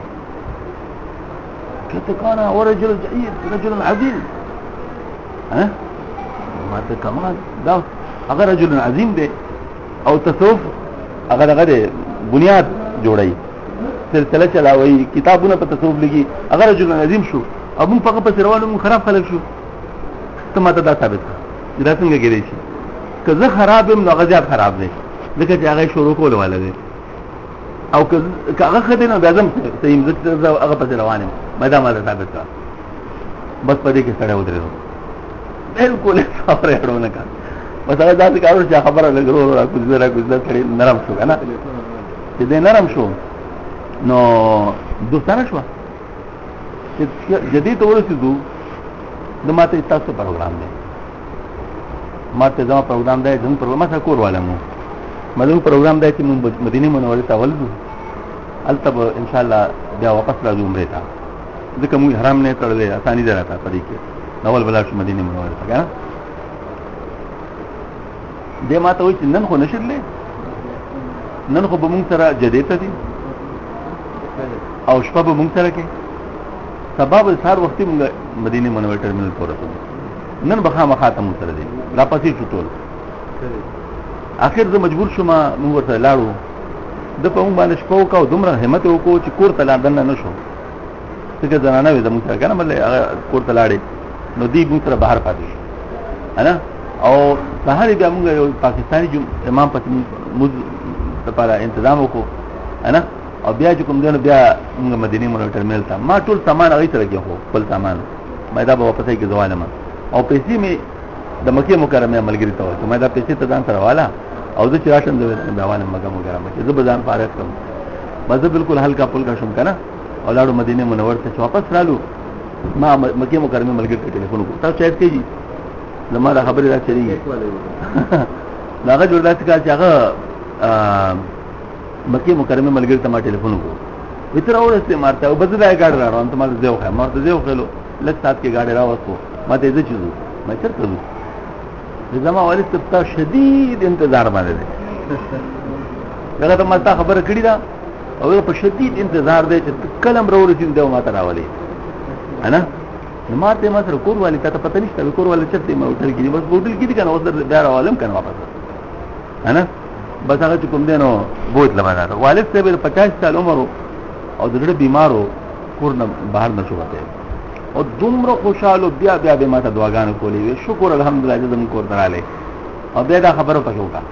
[SPEAKER 2] كنت كان هو رجل جيد رجل عظيم ها ما كمان ده اگر رجل عظيم ده او تصوف اگر اگر بنیاد جوړي سلسله چلاوي کتابونه په تصوف لګي اگر رجل عظيم شو او موږ فقط په روانو موږ خراب خلک شو ته ماته دا ثابت دا څنګه کېږي چې زه خرابم نو غزاد خراب دی ځکه چې هغه شروع کول ولله او که هغه خدینه لازم سیم ځکه هغه په روانه مدا ما ثابت کا بس پدې کې سره ودرېدو بالکل خبره اړونه کا بس هغه ځکه کارو چې خبره لګرو را کوم زرا کوم زرا نرم شو کنه چې دې نرم شو نو دوستانه شو چې جدي ته ورسېدو د ماته تاسو پروګرام دی ماته ځما پروګرام دی زموږ پروګرام څخه کور والمو مدو پروګرام دی چې مدینه منوره ته ولدو التب ان شاء الله بیا واپس راځو عمره ته ځکه موږ حرام نه کړل اساني ده راته پدې کې نوول بلار شو مدینه منوره ته کنه دې ماته وایي نن خو نشرلې نن خو به موږ سره جديته دي او شپه به موږ سره کې سبب سار وخت موږ مدینه منوره ټرمینل پورته نن به خامخا ته موږ سره دي را پسې شو ټول اخر زه مجبور شوم موږ ورته لاړو د په موږ باندې شپه وکاو دومره همت وکړو چې کور ته لاندن نه شو څنګه زنانه وې زموږ سره کنه مله کور ته لاړې نو دی موږ سره بهر پاتې شو انا او سهار بیا موږ یو پاکستاني امام پته موږ لپاره تنظیم وکړو انا او بیا چې کوم دین بیا موږ مدینه منوره ټرمینل ته ما ټول سامان هغه سره کې خو خپل سامان ما دا به واپس کې ځوانم او پیسې می د مکه مکرمه عملګری ته وته ما دا پیسې ته ځان سره والا او زه چې راشم د روانم مکه مکرمه چې زه به ځان فارغ کړم مزه بالکل هلکا پلکا شوم کنه او لاړو مدینه منوره ته واپس رالو ما مکه مکرمه ملګری ته ټلیفون وکړ تاسو چا کېږي زما دا خبره را چلیږي داغه جوړدار چې هغه مکه مکرمه ملګری ته ما ټلیفون وکړ وتر اورسته مارته او بده دا گاډ را روان ته ما زیو خه مرته زیو خلو لږ سات کې گاډ را وڅو ما ته دې چیزو ما چرته وو زما والد ته شدید انتظار باندې دي هغه ته ما ته خبره کړی دا او په شدید انتظار دی چې کلم را ورسین دی ما ته راولي انا ما ته ما سره کور والی ته پته نشته کور والی چرته ما هوټل کې بس هوټل کې دي کنه اوس در بیا راولم کنه واپس انا بس هغه کوم دینو بوت لمانه والد ته به پچاس سال عمر او دغه بیمارو کور نه بهر نشو وته او دومره خوشاله بیا بیا به ماته دعاګانې کولې وي شکر الحمدلله چې زموږ کور دراله او بیا دا خبره پښو کا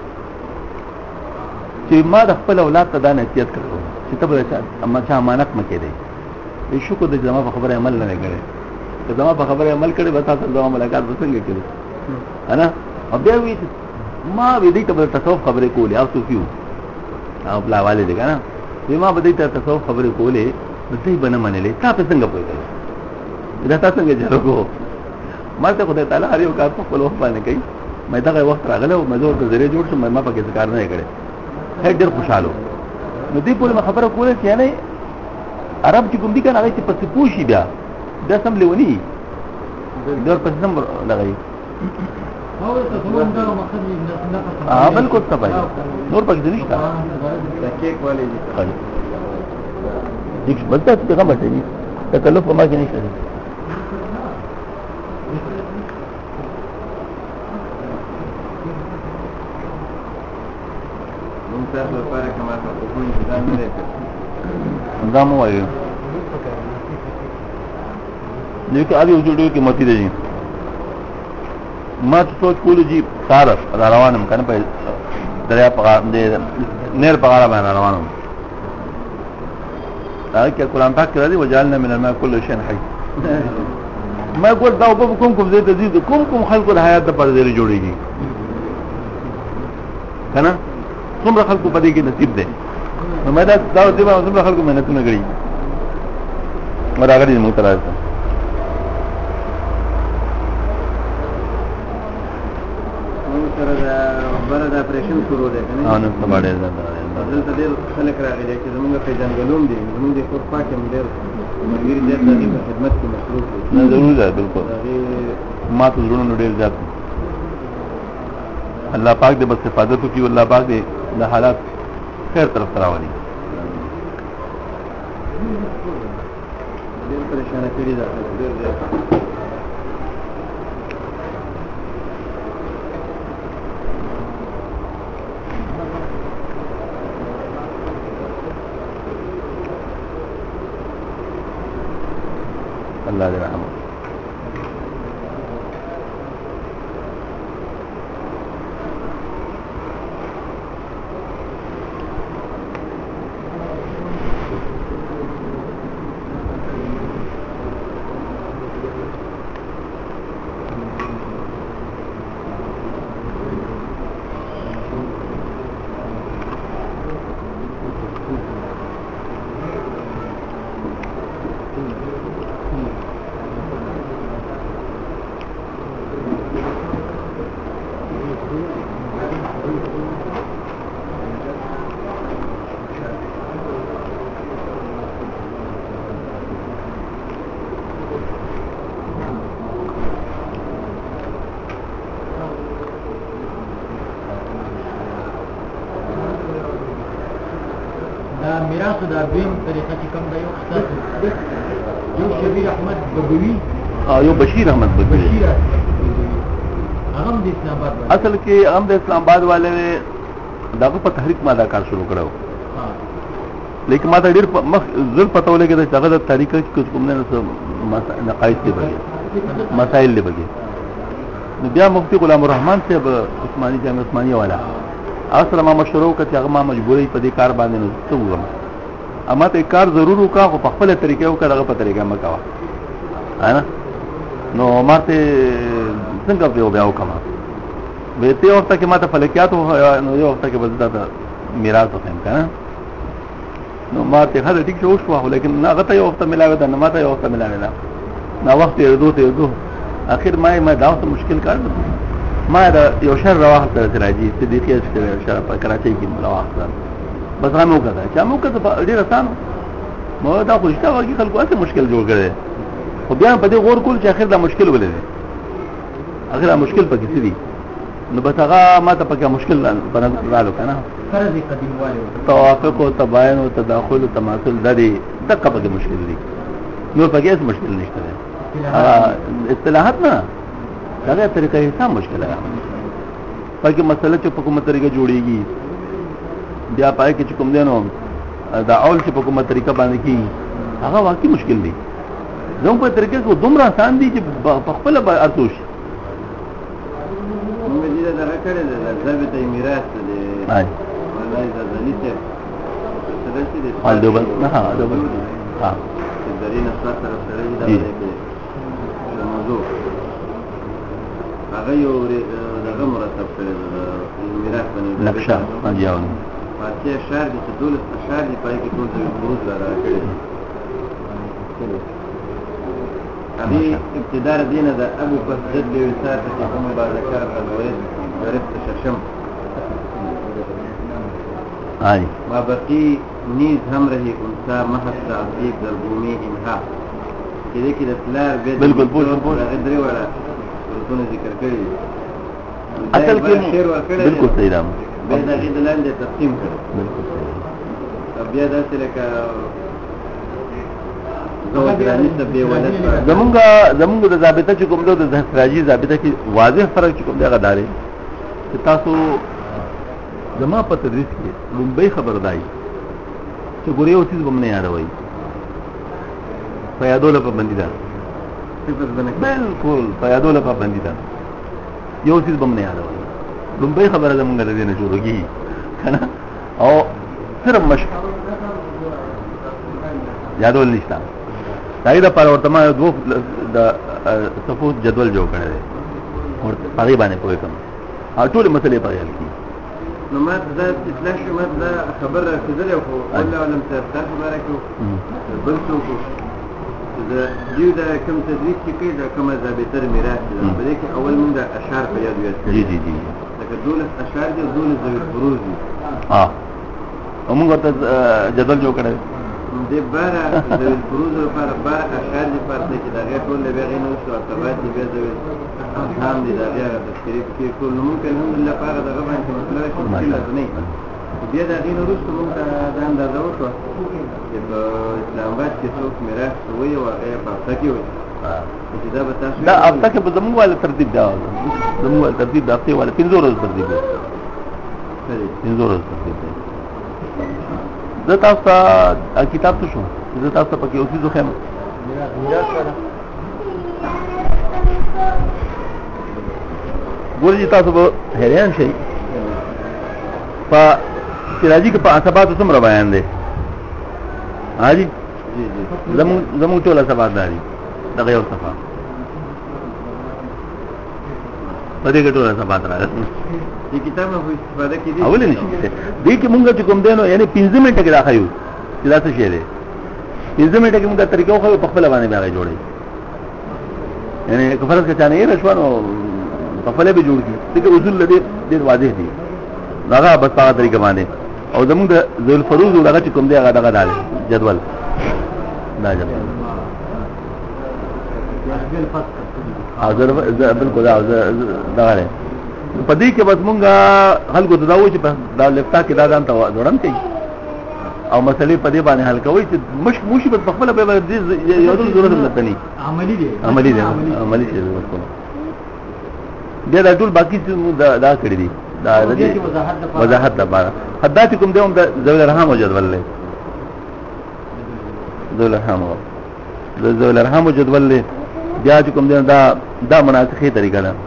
[SPEAKER 2] چې ما د خپل اولاد ته دا نصیحت کړو چې ته به اما چا امانت مکه دی وي شکر د جما په خبره عمل نه کړي ته جما په خبره عمل کړي به تاسو زما ملاقات وسنګ کړي انا او بیا وی ما به دې ته تصوف خبره کولې او صوفیو او بلا والد کنه ما به دې ته تصوف خبره کولې دې بنه منلې تاسو څنګه پوهیږئ دا تاسو څنګه جوړو ما ته خدای تعالی هر یو کار په خپل وخت باندې کوي مې دا وخت راغله او مزور ته ذریعہ جوړ شم ما پکې کار نه کړې هر ډېر خوشاله نو دې په لمه خبره کوله چې نه عرب چې کوم دي کنه هغه چې پڅ پوشي بیا دا سم لیونی دور په سم لګي
[SPEAKER 3] او تصور دا مقصد نه
[SPEAKER 2] اه بالکل تبعي نور پکې نشته
[SPEAKER 1] کیک والے دي
[SPEAKER 2] دې بس ته څنګه مټې تکلف ما کې نشته
[SPEAKER 1] موږ تاسو لپاره کومه حقوقي ځان نه لري
[SPEAKER 2] دا مو وایو لیکن ابھی وجوډو کې متي دي ما ته سوچ کول جی کار روانم کنه په دریا په نیر په غاړه باندې روانم دا کې قرآن پاک راځي وجعلنا من الماء كل شيء حي ما ګور دا په کوم کوم زید زید کوم کوم خلکو د حیات په ذریعہ جوړیږي کنه څومره خلکو په دې کې نصیب ده نو مې دا دا د څومره خلکو مهنتونه کړی مراغړي مو ترازه
[SPEAKER 1] سره دا بره د اپریشن شروع دی کنه
[SPEAKER 2] اه نو سباړې ده
[SPEAKER 1] دلته ډېر خلک راغلي چې زمونږ په ځنګلوم دي زمونږ د کور پاکه ډېر مګری دې د خدمت کې مصروف دي
[SPEAKER 2] نه ضرور ده بالکل ما ته ضروري ډېر زیات الله پاک دې بس حفاظت وکړي الله پاک دې د حالات خیر طرف راوړي
[SPEAKER 1] ډېر پریشان کړي ده ډېر زیات
[SPEAKER 2] الله دې رحم
[SPEAKER 3] میراث دا دویم طریقه چې کوم دا یو استاد یو شبیر احمد بغوی
[SPEAKER 2] اه یو بشیر احمد بغوی
[SPEAKER 3] بشیر هغه د اسلام آباد
[SPEAKER 2] اصل کې هغه د اسلام آباد والے دغه په تحریک ما دا کار شروع کړو لیکن ما ته ډیر مخ زل پته ولګی چې هغه د تاریخ کې کوم نه نقایص دی بګي مسائل دی بګي نو بیا مفتی غلام الرحمن صاحب عثماني جامع عثماني والا اصل ما مشورو کړ چې هغه ما مجبورې په دې کار باندې نو څه وګم اما ته کار ضرور وکا خو په خپل طریقې وکړه هغه په طریقې مکوا انا نو ماته څنګه به بیا وکما به ته وخت کې ماته فلکیات نو یو وخت کې بزدا میراث وخم کنه نو ماته هغه ټیک شو شو لیکن نه غته یو وخت ملاوي ده نه ماته یو وخت ملاوي ده نو وخت یې دوه ته دوه اخر ما ما دا مشکل کار ما دا یو شر رواح سره راځي صدیقي شر په کراچۍ کې رواح بس هم وکړه چې هم وکړه ډیر آسان مو دا خو شته واګي خلکو اته مشکل جوړ کړي خو بیا په دې غور کول چې اخر دا مشکل ولې اخر دا مشکل پکې څه دي نو بس هغه ما ته پکې مشکل باندې رالو کنه
[SPEAKER 3] فرض قدیم والے
[SPEAKER 2] توافق او تباين او تداخل او تماثل د دې دغه پکې مشکل دي نو پکې هیڅ مشکل نشته اصطلاحات نه دغه طریقې حساب مشکل ده پکې مسله چې په کومه طریقه جوړيږي بیا پای کې چې کوم دینو دا اول چې په کومه طریقه باندې کی هغه واقعي مشکل دي زموږ په طریقه کې دومره آسان دي چې په خپل ارتوش
[SPEAKER 1] موږ دې دا راکړل د ضربته میراث دي
[SPEAKER 2] هاي
[SPEAKER 1] والله دا دلیته څه دي
[SPEAKER 2] حال دوبل نه ها دوبل ها
[SPEAKER 1] چې درینه سره سره دي دا کې موضوع هغه یو دغه مرتب کړی د میراث باندې
[SPEAKER 2] نقشه اجاون
[SPEAKER 1] فاتحه شعر د دولت اشعار دی پای کې ټول د فروض را راکړي هغه ابتداء دینه د ابو بسجد د وسات ته کوم بازکار الولد عرفت ششم
[SPEAKER 2] هاي
[SPEAKER 1] ما بقي نیز هم رہی انسا محض تعذیب در بومی انها کې دې کې د تلار به
[SPEAKER 2] بالکل پوښ پوښ
[SPEAKER 1] غدري ولا ورته ذکر کړی
[SPEAKER 2] اصل کې بالکل صحیح ده
[SPEAKER 1] به دا غید لاندې تقسیم کړ
[SPEAKER 2] بالکل صحیح
[SPEAKER 1] بیا دا چې لکه زوجرانی تبې ولد
[SPEAKER 2] زمونږه زمونږ د ضابطه چې کوم د زهراجي ضابطه کې واضح فرق چې کوم دی غداري چې تاسو زما په تدریس کې لومبي خبردای چې ګوري او چیز بم نه یادوي پیادول په باندې ده بالکل پیادول په باندې ده یو چیز بم نه یادوي لومبي خبره زمونږ د دې نه جوړوږي کنه او صرف مشق یادول نشته دایره پر ورته ما دوه د صفو جدول جوړ کړی دی ورته پای باندې کوی کوم او ټول مسلې په یال کې
[SPEAKER 1] نو ما دا اطلاع شو ما دا خبر راځي خو ولا علم تاسو بارکو بل څه کو دا دیو دا کوم تدریس کې کې دا کومه ضابطه میراث ده په دې کې اول موږ د اشعار په یاد یاد
[SPEAKER 2] جی جی جی
[SPEAKER 1] لکه دولت اشعار دي دولت ذوی فروض دي
[SPEAKER 2] ها موږ ورته جدول جوړ کړی
[SPEAKER 1] د بارا ذوی فروض لپاره بار اشعار دي پرته کې دا ټول له بغیر نو څه ارتباط دي به ذوی هم دي دا بیا د تشریف کې ټول ممکن الحمدلله پاره دا غوښنه چې مسله شي نه بیا دا غینو رسو موږ دا اندازه وکړو چې په اسلام آباد کې څوک میراث وي او هغه په تکي وي چې دا به تاسو
[SPEAKER 2] دا اب تک په زموږ ول ترتیب دا زموږ ول ترتیب دا په ول پنځه ورځې ترتیب دی پنځه ورځې ترتیب دی زه تاسو ته کتاب ته شو زه تاسو ته پکې اوسې زه خم ګورې تاسو به حیران شئ په سراجی کې په اسبات څومره بیان دي ها جی
[SPEAKER 1] جی جی
[SPEAKER 2] زمو زمو ټول اسبات دي دغه یو صفه په دې کې ټول اسبات راځي
[SPEAKER 1] دې کتاب نو استفاده کړي
[SPEAKER 2] اول نه شي دې کې مونږ چې کوم دینو یعنی پنځه منټه کې راخایو چې دا څه شی دی پنځه منټه کې مونږ طریقو خو په خپل باندې بیا جوړي یعنی کفرت کې چانه یې رښوانو په خپل به جوړ کی دغه اصول دې ډېر واضح دي هغه بس په طریقه باندې او زموږ د ذل فروض هغه چې کوم دی هغه دغه دال جدول دا جدول حاضر بالکل دا دا په دې کې بس مونږه خلکو ته دا وایي چې دا لپټا کې دا ځان ته ځوړم کوي او مسلې په دې باندې حل کوي چې مش موشي په خپل به دې یو ډول ضرورت نه تني
[SPEAKER 3] عملی دي
[SPEAKER 2] عملی دي عملی شي ورکول بیا دا ټول باقي دا دا کړی دي دا دې وضاحت لپاره حدات کوم دیوم د ذوال ارحام جدول له ذوال ارحام د ذوال ارحام جدول له بیا کوم دی دا دا مناسخه طریقه ده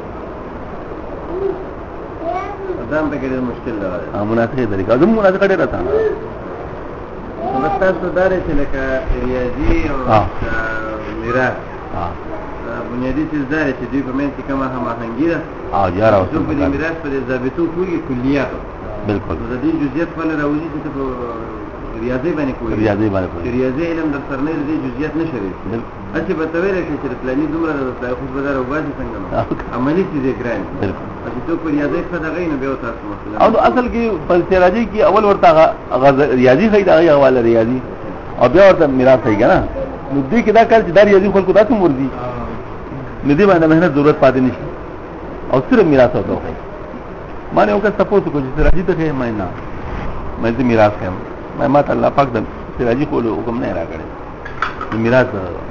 [SPEAKER 1] دام په کې مشکل ده
[SPEAKER 2] ها مناسخه طریقه زموږ مناسخه ډیره ده
[SPEAKER 1] تاسو داري چې لکه ریاضي او میراث بنیادی چیز داري چې دوی په منځ کې کومه هماهنګي ده
[SPEAKER 2] او یاره او
[SPEAKER 1] څو په دې میراث په ضابطو کوي کلیاتو
[SPEAKER 2] بالکل
[SPEAKER 1] د دې جزئیات په لاره راوځي چې په ریاضي باندې کوي
[SPEAKER 2] ریاضي باندې کوي
[SPEAKER 1] ریاضي علم د سر نه دې جزئیات نشي بالکل اته په تویل کې چې پلاني دومره د خو بدار او باسي څنګه نو عملي دي ګران
[SPEAKER 2] بالکل
[SPEAKER 1] چې ته په ریاضي څخه دغه نه به تاسو مثلا
[SPEAKER 2] او اصل کې په ریاضي کې اول ورته ریاضي خې دا حواله ریاضي او بیا ورته میراث هي کنه نو دې کې دا کار چې دا ریاضي خلکو داسې مرضي ندی باندې مهنت ضرورت پاتې نشي او صرف میراث وته وي ما نه وکړ تاسو کو چې راځي ته مې نه مې دې میراث کم مې ما ته الله پاک د راځي کولو حکم نه راکړي میراث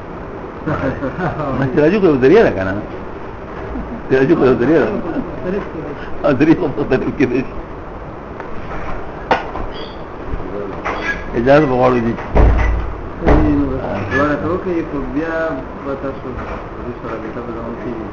[SPEAKER 2] مې راځي کو ذریعہ ده کنه راځي کو ذریعہ ده ا ذریعہ په طریق کې دي اجازه وغواړو دي
[SPEAKER 1] ورته توګه په بیا په تاسو د سره د تاسو د مونږ کېږي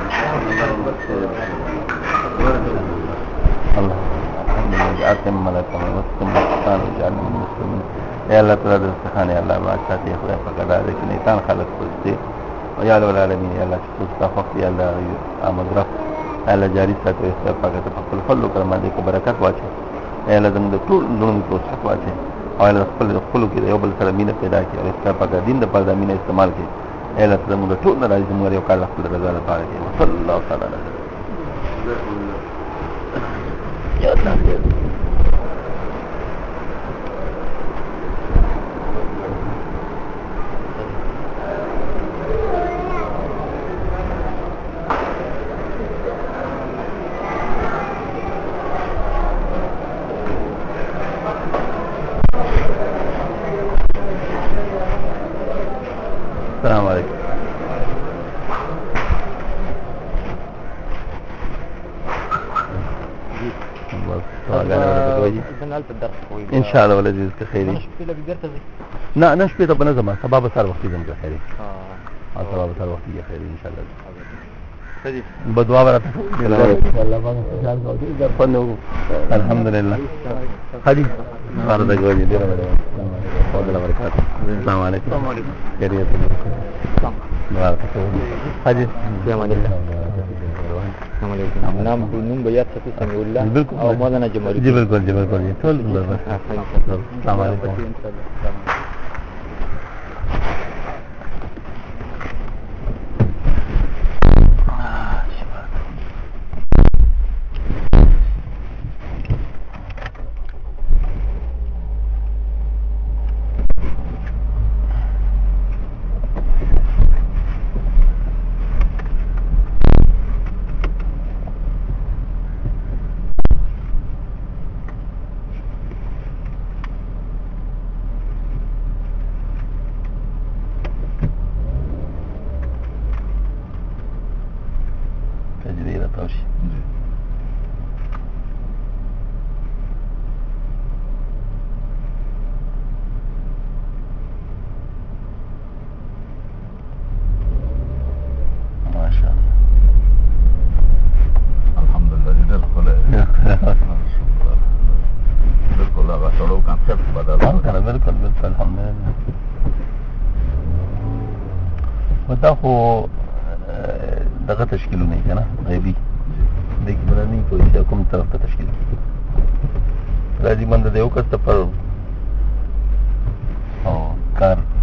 [SPEAKER 2] الله جعلتم ملكا ومسكم وسلطان وجعلنا من المسلمين يا الله تعالى رزقنا يا الله ما شاء خدای په قدر کې نیکان خلق پوښتې او یا الله العالمین یا الله چې تاسو یا الله امر رب الله جاری ساتو استفاده په خپل خپل کرم دې کې برکت واچي یا الله زموږ ټول نوم په څه واچي او الله خپل خپل کې یو بل سره مینه پیدا کړي او استفاده دین د پردا مینه استعمال کړي یا الله زموږ ټول نه راځي موږ یو کار خپل رضا لپاره کوي صلی الله تعالی علیه یا الله السلام علیکم ان شاء الله ولدي خيري لا انا شفت ابو نظم سبب صار وقت زم خيري اه سبب صار وقت خيري ان شاء الله سجي بدعاء ورته الله باندې خیال کوي دا فنو الحمد لله حاجی ورته کوي دې راوړل السلام علیکم السلام علیکم خیریت حاجی السلام علیکم السلام علیکم نام نوم بیات څه سمي الله او مولانا جمال جی بالکل جی بالکل ټول السلام علیکم دا خو دغه تشکیل نه کنه غیبی د کی باندې کوئی څه کوم طرف ته تشکیل راځي باندې یو کس ته پر او کار